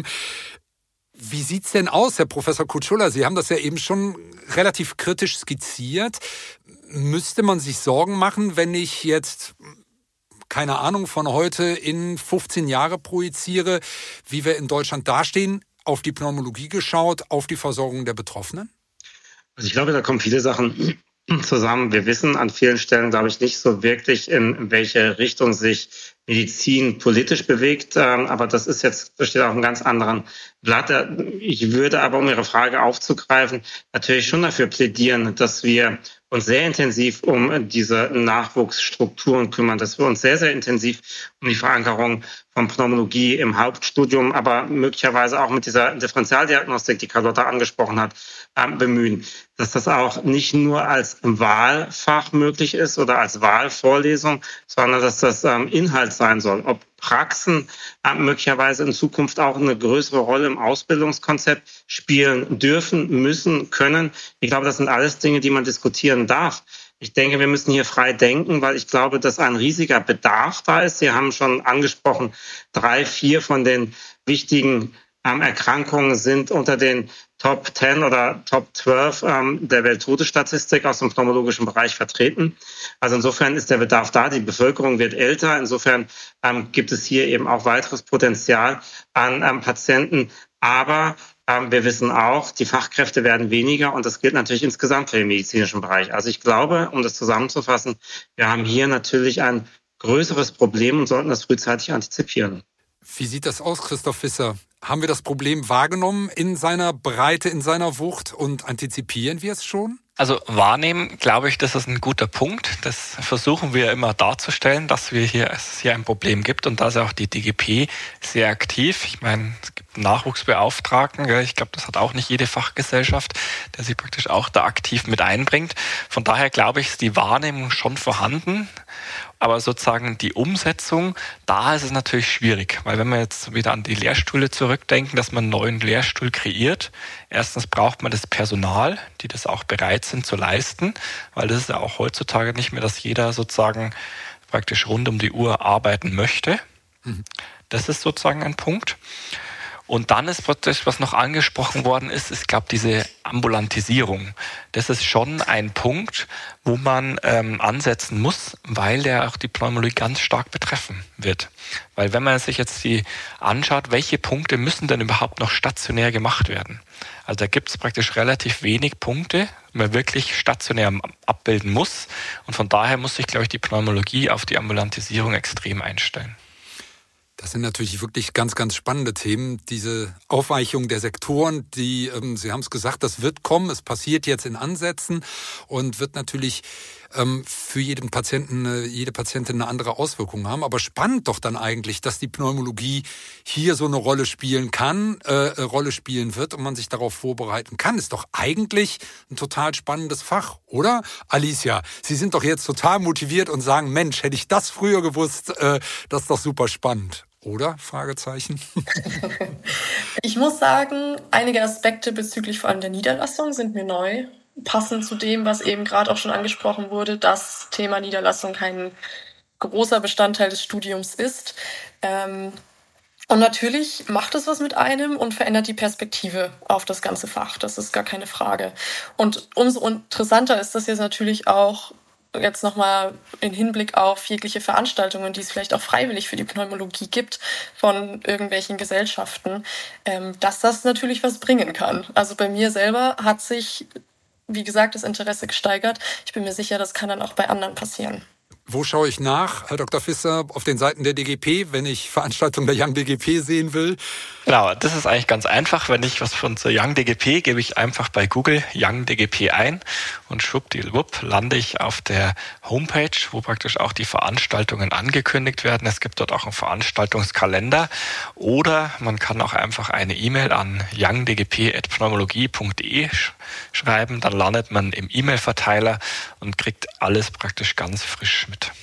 Wie sieht's denn aus, Herr Professor Kutschulla? Sie haben das ja eben schon relativ kritisch skizziert. Müsste man sich Sorgen machen, wenn ich jetzt, keine Ahnung, von heute in fünfzehn Jahre projiziere, wie wir in Deutschland dastehen, auf die Pneumologie geschaut, auf die Versorgung der Betroffenen? Also ich glaube, da kommen viele Sachen zusammen. Wir wissen an vielen Stellen, glaube ich, nicht so wirklich, in welche Richtung sich Medizin politisch bewegt. Aber das ist jetzt, das steht auf einem ganz anderen Blatt. Ich würde aber, um Ihre Frage aufzugreifen, natürlich schon dafür plädieren, dass wir uns sehr intensiv um diese Nachwuchsstrukturen kümmern, dass wir uns sehr, sehr intensiv um die Verankerung von Pneumologie im Hauptstudium, aber möglicherweise auch mit dieser Differentialdiagnostik, die Carlotta angesprochen hat, bemühen. Dass das auch nicht nur als Wahlfach möglich ist oder als Wahlvorlesung, sondern dass das Inhalt sein soll. Ob Praxen möglicherweise in Zukunft auch eine größere Rolle im Ausbildungskonzept spielen dürfen, müssen, können. Ich glaube, das sind alles Dinge, die man diskutieren darf. Ich denke, wir müssen hier frei denken, weil ich glaube, dass ein riesiger Bedarf da ist. Sie haben schon angesprochen, drei, vier von den wichtigen ähm, Erkrankungen sind unter den Top zehn oder Top zwölf ähm, der Welttodesstatistik aus dem pneumologischen Bereich vertreten. Also insofern ist der Bedarf da, die Bevölkerung wird älter. Insofern ähm, gibt es hier eben auch weiteres Potenzial an ähm, Patienten. Aber ähm, wir wissen auch, die Fachkräfte werden weniger und das gilt natürlich insgesamt für den medizinischen Bereich. Also ich glaube, um das zusammenzufassen, wir haben hier natürlich ein größeres Problem und sollten das frühzeitig antizipieren. Wie sieht das aus, Christoph Visser? Haben wir das Problem wahrgenommen in seiner Breite, in seiner Wucht und antizipieren wir es schon? Also wahrnehmen, glaube ich, das ist ein guter Punkt. Das versuchen wir immer darzustellen, dass wir hier, es hier ein Problem gibt und da ist auch die D G P sehr aktiv. Ich meine, es gibt einen Nachwuchsbeauftragten, ich glaube, das hat auch nicht jede Fachgesellschaft, der sich praktisch auch da aktiv mit einbringt. Von daher glaube ich, ist die Wahrnehmung schon vorhanden. Aber sozusagen die Umsetzung, da ist es natürlich schwierig, weil wenn wir jetzt wieder an die Lehrstühle zurückdenken, dass man einen neuen Lehrstuhl kreiert, erstens braucht man das Personal, die das auch bereit sind zu leisten, weil das ist ja auch heutzutage nicht mehr, dass jeder sozusagen praktisch rund um die Uhr arbeiten möchte. Mhm. Das ist sozusagen ein Punkt. Und dann ist praktisch, was noch angesprochen worden ist, ist, glaube ich, diese Ambulantisierung. Das ist schon ein Punkt, wo man ähm, ansetzen muss, weil der auch die Pneumologie ganz stark betreffen wird. Weil wenn man sich jetzt die anschaut, welche Punkte müssen denn überhaupt noch stationär gemacht werden? Also da gibt es praktisch relativ wenig Punkte, die man wirklich stationär abbilden muss. Und von daher muss sich, glaube ich, die Pneumologie auf die Ambulantisierung extrem einstellen. Das sind natürlich wirklich ganz, ganz spannende Themen. Diese Aufweichung der Sektoren, die, ähm, Sie haben es gesagt, das wird kommen. Es passiert jetzt in Ansätzen und wird natürlich ähm, für jeden Patienten, jede Patientin eine andere Auswirkung haben. Aber spannend doch dann eigentlich, dass die Pneumologie hier so eine Rolle spielen kann, äh, Rolle spielen wird und man sich darauf vorbereiten kann. Ist doch eigentlich ein total spannendes Fach, oder? Alicia, Sie sind doch jetzt total motiviert und sagen, Mensch, hätte ich das früher gewusst, äh, das ist doch super spannend. Oder? Fragezeichen. Ich muss sagen, einige Aspekte bezüglich vor allem der Niederlassung sind mir neu. Passend zu dem, was eben gerade auch schon angesprochen wurde, dass Thema Niederlassung kein großer Bestandteil des Studiums ist. Ähm, und natürlich macht es was mit einem und verändert die Perspektive auf das ganze Fach. Das ist gar keine Frage. Und umso interessanter ist das jetzt natürlich auch jetzt nochmal in Hinblick auf jegliche Veranstaltungen, die es vielleicht auch freiwillig für die Pneumologie gibt von irgendwelchen Gesellschaften, ähm, dass das natürlich was bringen kann. Also bei mir selber hat sich, wie gesagt, das Interesse gesteigert. Ich bin mir sicher, das kann dann auch bei anderen passieren. Wo schaue ich nach, Herr Doktor Visser, auf den Seiten der D G P, wenn ich Veranstaltungen der Young D G P sehen will? Genau, das ist eigentlich ganz einfach. Wenn ich was von zur Young D G P, gebe ich einfach bei Google Young D G P ein und schwuppdiwupp lande ich auf der Homepage, wo praktisch auch die Veranstaltungen angekündigt werden. Es gibt dort auch einen Veranstaltungskalender oder man kann auch einfach eine E-Mail an young d g p at pneumologie punkt d e schreiben. Dann landet man im E-Mail-Verteiler und kriegt alles praktisch ganz frisch mit.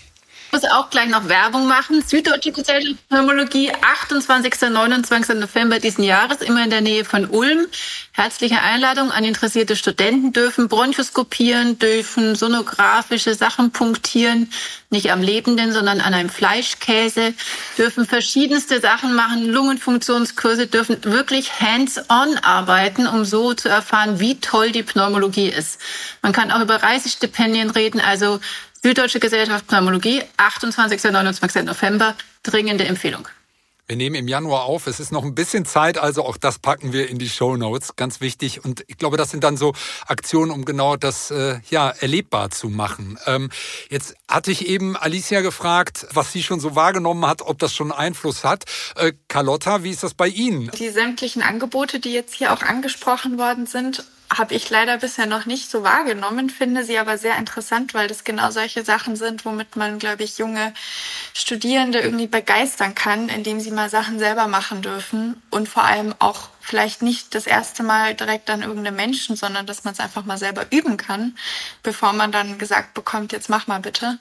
Ich muss auch gleich noch Werbung machen. Süddeutsche Gesellschaft für Pneumologie, achtundzwanzigster und neunundzwanzigster November diesen Jahres, immer in der Nähe von Ulm. Herzliche Einladung an interessierte Studenten, dürfen bronchoskopieren, dürfen sonografische Sachen punktieren, nicht am Lebenden, sondern an einem Fleischkäse, dürfen verschiedenste Sachen machen, Lungenfunktionskurse, dürfen wirklich hands-on arbeiten, um so zu erfahren, wie toll die Pneumologie ist. Man kann auch über Reisestipendien reden, also Süddeutsche Gesellschaft Pneumologie, achtundzwanzigster und neunundzwanzigster November, dringende Empfehlung. Wir nehmen im Januar auf, es ist noch ein bisschen Zeit, also auch das packen wir in die Shownotes, ganz wichtig. Und ich glaube, das sind dann so Aktionen, um genau das äh, ja erlebbar zu machen. Ähm, jetzt hatte ich eben Alicia gefragt, was sie schon so wahrgenommen hat, ob das schon Einfluss hat. Äh, Carlotta, wie ist das bei Ihnen? Die sämtlichen Angebote, die jetzt hier auch angesprochen worden sind, habe ich leider bisher noch nicht so wahrgenommen, finde sie aber sehr interessant, weil das genau solche Sachen sind, womit man, glaube ich, junge Studierende irgendwie begeistern kann, indem sie mal Sachen selber machen dürfen und vor allem auch vielleicht nicht das erste Mal direkt an irgendeinem Menschen, sondern dass man es einfach mal selber üben kann, bevor man dann gesagt bekommt, jetzt mach mal bitte.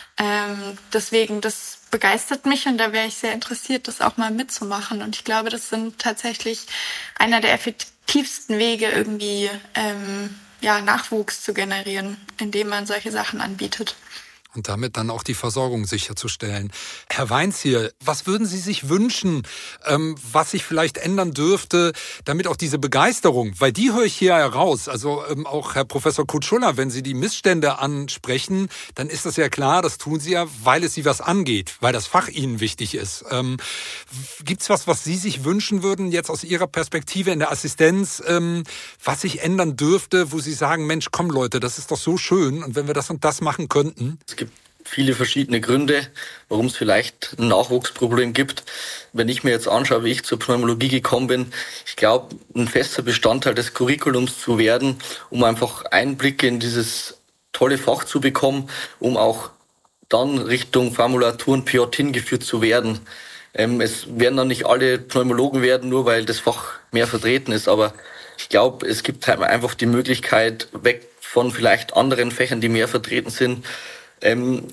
Ähm, deswegen, das begeistert mich und da wäre ich sehr interessiert, das auch mal mitzumachen. Und ich glaube, das sind tatsächlich einer der effektivsten Wege, irgendwie ähm, ja, Nachwuchs zu generieren, indem man solche Sachen anbietet. Und damit dann auch die Versorgung sicherzustellen. Herr Weinzierl, was würden Sie sich wünschen, ähm, was sich vielleicht ändern dürfte, damit auch diese Begeisterung, weil die höre ich hier heraus, also ähm, auch Herr Professor Kutschulla, wenn Sie die Missstände ansprechen, dann ist das ja klar, das tun Sie ja, weil es Sie was angeht, weil das Fach Ihnen wichtig ist. Ähm, gibt's was, was Sie sich wünschen würden, jetzt aus Ihrer Perspektive in der Assistenz, ähm, was sich ändern dürfte, wo Sie sagen, Mensch, komm Leute, das ist doch so schön und wenn wir das und das machen könnten? Es gibt viele verschiedene Gründe, warum es vielleicht ein Nachwuchsproblem gibt. Wenn ich mir jetzt anschaue, wie ich zur Pneumologie gekommen bin, ich glaube, ein fester Bestandteil des Curriculums zu werden, um einfach Einblicke in dieses tolle Fach zu bekommen, um auch dann Richtung Formulatur und P J hingeführt zu werden. Ähm, es werden dann nicht alle Pneumologen werden, nur weil das Fach mehr vertreten ist, aber ich glaube, es gibt halt einfach die Möglichkeit, weg von vielleicht anderen Fächern, die mehr vertreten sind, ähm,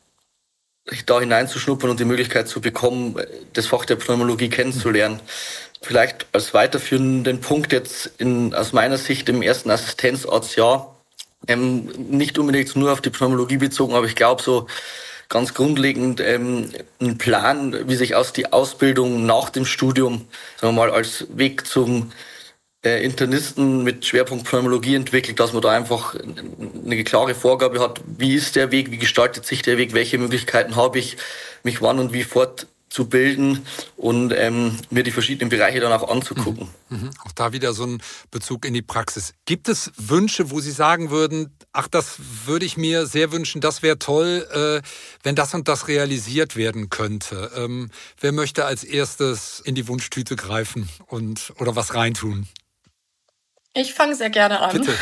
da hineinzuschnuppern und die Möglichkeit zu bekommen, das Fach der Pneumologie kennenzulernen. Vielleicht als weiterführenden Punkt jetzt in, aus meiner Sicht im ersten Assistenzarztjahr, ähm, nicht unbedingt nur auf die Pneumologie bezogen, aber ich glaube so ganz grundlegend ähm, ein Plan, wie sich aus die Ausbildung nach dem Studium, sagen wir mal, als Weg zum Internisten mit Schwerpunkt Pneumologie entwickelt, dass man da einfach eine klare Vorgabe hat, wie ist der Weg, wie gestaltet sich der Weg, welche Möglichkeiten habe ich, mich wann und wie fortzubilden und ähm, mir die verschiedenen Bereiche dann auch anzugucken. Mhm. Auch da wieder so ein Bezug in die Praxis. Gibt es Wünsche, wo Sie sagen würden, ach, das würde ich mir sehr wünschen, das wäre toll, äh, wenn das und das realisiert werden könnte? Ähm, wer möchte als erstes in die Wunschtüte greifen und oder was reintun? Ich fange sehr gerne an. Bitte.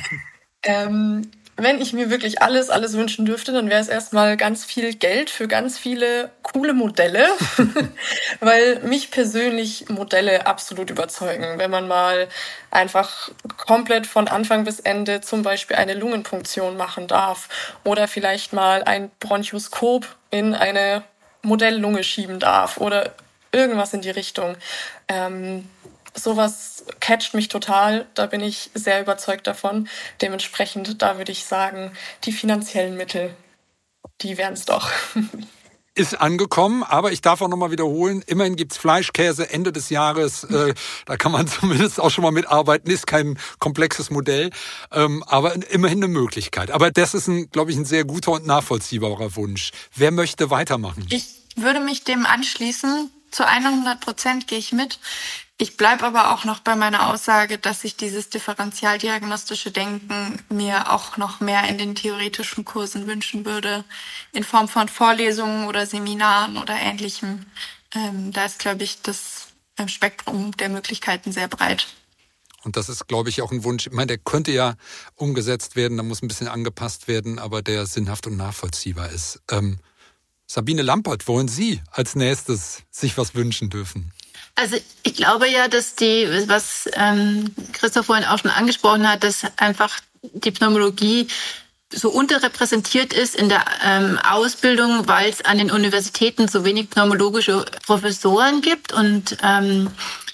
ähm, wenn ich mir wirklich alles, alles wünschen dürfte, dann wäre es erstmal ganz viel Geld für ganz viele coole Modelle, weil mich persönlich Modelle absolut überzeugen. Wenn man mal einfach komplett von Anfang bis Ende zum Beispiel eine Lungenpunktion machen darf oder vielleicht mal ein Bronchoskop in eine Modelllunge schieben darf oder irgendwas in die Richtung. Ähm, Sowas catcht mich total, da bin ich sehr überzeugt davon. Dementsprechend, da würde ich sagen, die finanziellen Mittel, die wären es doch. Ist angekommen, aber ich darf auch nochmal wiederholen, immerhin gibt's Fleischkäse Ende des Jahres, äh, da kann man zumindest auch schon mal mitarbeiten, ist kein komplexes Modell, ähm, aber immerhin eine Möglichkeit. Aber das ist, ein, glaube ich, ein sehr guter und nachvollziehbarer Wunsch. Wer möchte weitermachen? Ich würde mich dem anschließen, zu hundert Prozent gehe ich mit. Ich bleibe aber auch noch bei meiner Aussage, dass ich dieses differentialdiagnostische Denken mir auch noch mehr in den theoretischen Kursen wünschen würde, in Form von Vorlesungen oder Seminaren oder Ähnlichem. Ähm, da ist, glaube ich, das Spektrum der Möglichkeiten sehr breit. Und das ist, glaube ich, auch ein Wunsch. Ich meine, der könnte ja umgesetzt werden, da muss ein bisschen angepasst werden, aber der sinnhaft und nachvollziehbar ist. Ähm, Sabine Lampert, wollen Sie als nächstes sich was wünschen dürfen? Also ich glaube ja, dass die, was ähm, Christoph vorhin auch schon angesprochen hat, dass einfach die Pneumologie so unterrepräsentiert ist in der ähm, Ausbildung, weil es an den Universitäten so wenig pneumologische Professoren gibt und ähm,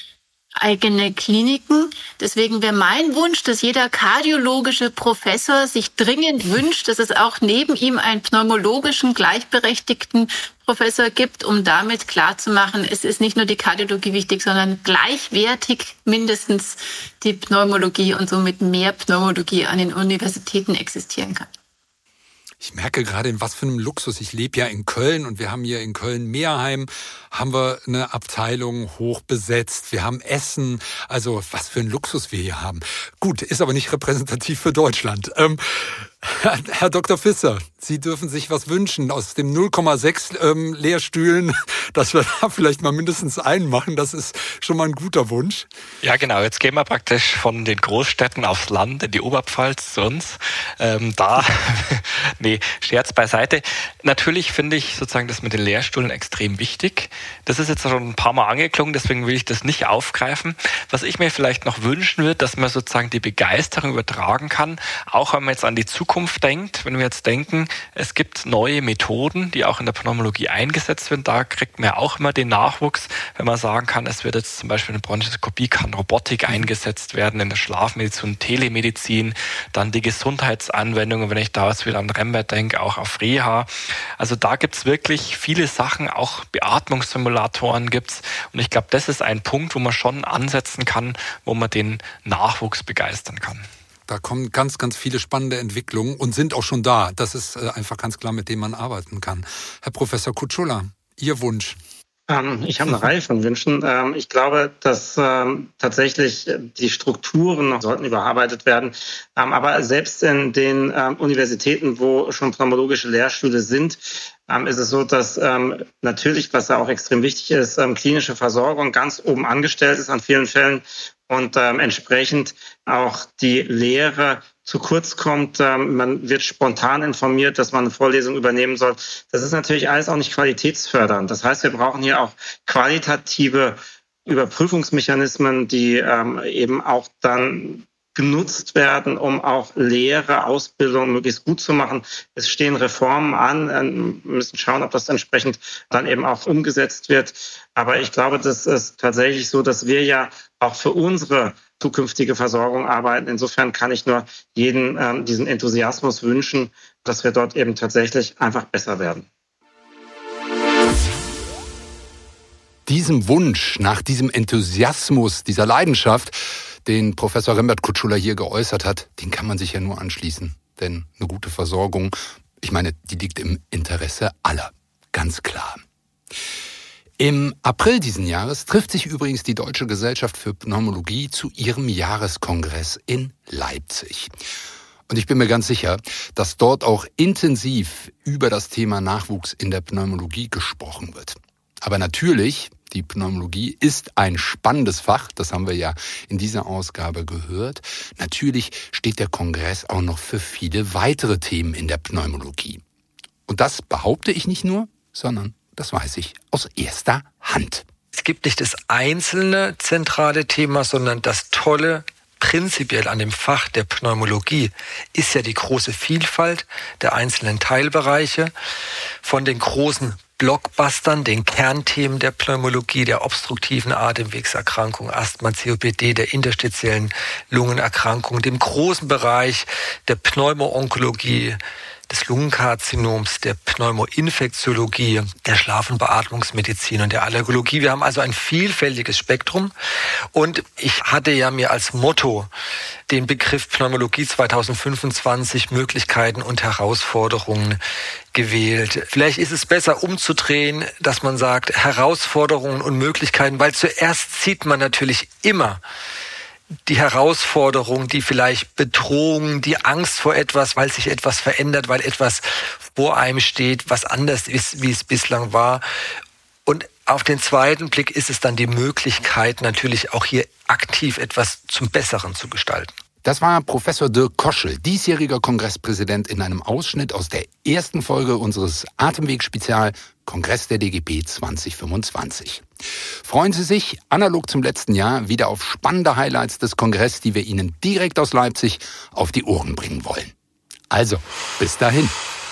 eigene Kliniken. Deswegen wäre mein Wunsch, dass jeder kardiologische Professor sich dringend wünscht, dass es auch neben ihm einen pneumologischen, gleichberechtigten Professor gibt, um damit klarzumachen, es ist nicht nur die Kardiologie wichtig, sondern gleichwertig mindestens die Pneumologie und somit mehr Pneumologie an den Universitäten existieren kann. Ich merke gerade, in was für einem Luxus. Ich lebe ja in Köln und wir haben hier in Köln-Meerheim haben wir eine Abteilung hoch besetzt. Wir haben Essen. Also was für ein Luxus wir hier haben. Gut, ist aber nicht repräsentativ für Deutschland. Ähm, Herr Doktor Visser, Sie dürfen sich was wünschen aus dem null Komma sechs ähm, Lehrstühlen, dass wir da vielleicht mal mindestens einen machen. Das ist schon mal ein guter Wunsch. Ja, genau. Jetzt gehen wir praktisch von den Großstädten aufs Land, in die Oberpfalz zu uns. Ähm, da, nee, Scherz beiseite. Natürlich finde ich sozusagen das mit den Lehrstühlen extrem wichtig. Das ist jetzt schon ein paar Mal angeklungen, deswegen will ich das nicht aufgreifen. Was ich mir vielleicht noch wünschen würde, dass man sozusagen die Begeisterung übertragen kann, auch wenn man jetzt an die Zukunft denkt, wenn wir jetzt denken, es gibt neue Methoden, die auch in der Pneumologie eingesetzt werden, da kriegt man ja auch immer den Nachwuchs, wenn man sagen kann, es wird jetzt zum Beispiel in der Bronchoskopie, kann Robotik eingesetzt werden, in der Schlafmedizin, Telemedizin, dann die Gesundheitsanwendungen, wenn ich da jetzt wieder an Rembert denke, auch auf Reha. Also da gibt's wirklich viele Sachen, auch Beatmungssimulatoren gibt's und ich glaube, das ist ein Punkt, wo man schon ansetzen kann, wo man den Nachwuchs begeistern kann. Da kommen ganz, ganz viele spannende Entwicklungen und sind auch schon da. Das ist einfach ganz klar, mit dem man arbeiten kann. Herr Professor Kutschola, Ihr Wunsch? Ähm, ich habe eine Reihe von Wünschen. Ähm, ich glaube, dass ähm, tatsächlich die Strukturen noch sollten überarbeitet werden. Ähm, aber selbst in den ähm, Universitäten, wo schon pneumologische Lehrstühle sind, ähm, ist es so, dass ähm, natürlich, was da auch extrem wichtig ist, ähm, klinische Versorgung ganz oben angestellt ist an vielen Fällen. Und ähm, entsprechend auch die Lehre zu kurz kommt. Ähm, man wird spontan informiert, dass man eine Vorlesung übernehmen soll. Das ist natürlich alles auch nicht qualitätsfördernd. Das heißt, wir brauchen hier auch qualitative Überprüfungsmechanismen, die ähm, eben auch dann genutzt werden, um auch Lehre, Ausbildung möglichst gut zu machen. Es stehen Reformen an. Wir müssen schauen, ob das entsprechend dann eben auch umgesetzt wird. Aber ich glaube, das ist tatsächlich so, dass wir ja auch für unsere zukünftige Versorgung arbeiten. Insofern kann ich nur jeden ähm, diesen Enthusiasmus wünschen, dass wir dort eben tatsächlich einfach besser werden. Diesem Wunsch nach diesem Enthusiasmus, dieser Leidenschaft, den Professor Rembert Kutschola hier geäußert hat, den kann man sich ja nur anschließen. Denn eine gute Versorgung, ich meine, die liegt im Interesse aller. Ganz klar. Im April diesen Jahres trifft sich übrigens die Deutsche Gesellschaft für Pneumologie zu ihrem Jahreskongress in Leipzig. Und ich bin mir ganz sicher, dass dort auch intensiv über das Thema Nachwuchs in der Pneumologie gesprochen wird. Aber natürlich, die Pneumologie ist ein spannendes Fach, das haben wir ja in dieser Ausgabe gehört. Natürlich steht der Kongress auch noch für viele weitere Themen in der Pneumologie. Und das behaupte ich nicht nur, sondern das weiß ich aus erster Hand. Es gibt nicht das einzelne zentrale Thema, sondern das Tolle prinzipiell an dem Fach der Pneumologie ist ja die große Vielfalt der einzelnen Teilbereiche, von den großen Blockbustern, den Kernthemen der Pneumologie, der obstruktiven Atemwegserkrankung, Asthma, C O P D, der interstitiellen Lungenerkrankung, dem großen Bereich der Pneumoonkologie, des Lungenkarzinoms, der Pneumoinfektiologie, der Schlaf- und Beatmungsmedizin und der Allergologie. Wir haben also ein vielfältiges Spektrum. Und ich hatte ja mir als Motto den Begriff Pneumologie zwanzig fünfundzwanzig, Möglichkeiten und Herausforderungen gewählt. Vielleicht ist es besser umzudrehen, dass man sagt Herausforderungen und Möglichkeiten, weil zuerst sieht man natürlich immer die Herausforderung, die vielleicht Bedrohung, die Angst vor etwas, weil sich etwas verändert, weil etwas vor einem steht, was anders ist, wie es bislang war. Und auf den zweiten Blick ist es dann die Möglichkeit, natürlich auch hier aktiv etwas zum Besseren zu gestalten. Das war Professor Dirk Koschel, diesjähriger Kongresspräsident, in einem Ausschnitt aus der ersten Folge unseres Atemweg-Spezial Kongress der D G P zwanzig fünfundzwanzig. Freuen Sie sich, analog zum letzten Jahr, wieder auf spannende Highlights des Kongresses, die wir Ihnen direkt aus Leipzig auf die Ohren bringen wollen. Also, bis dahin.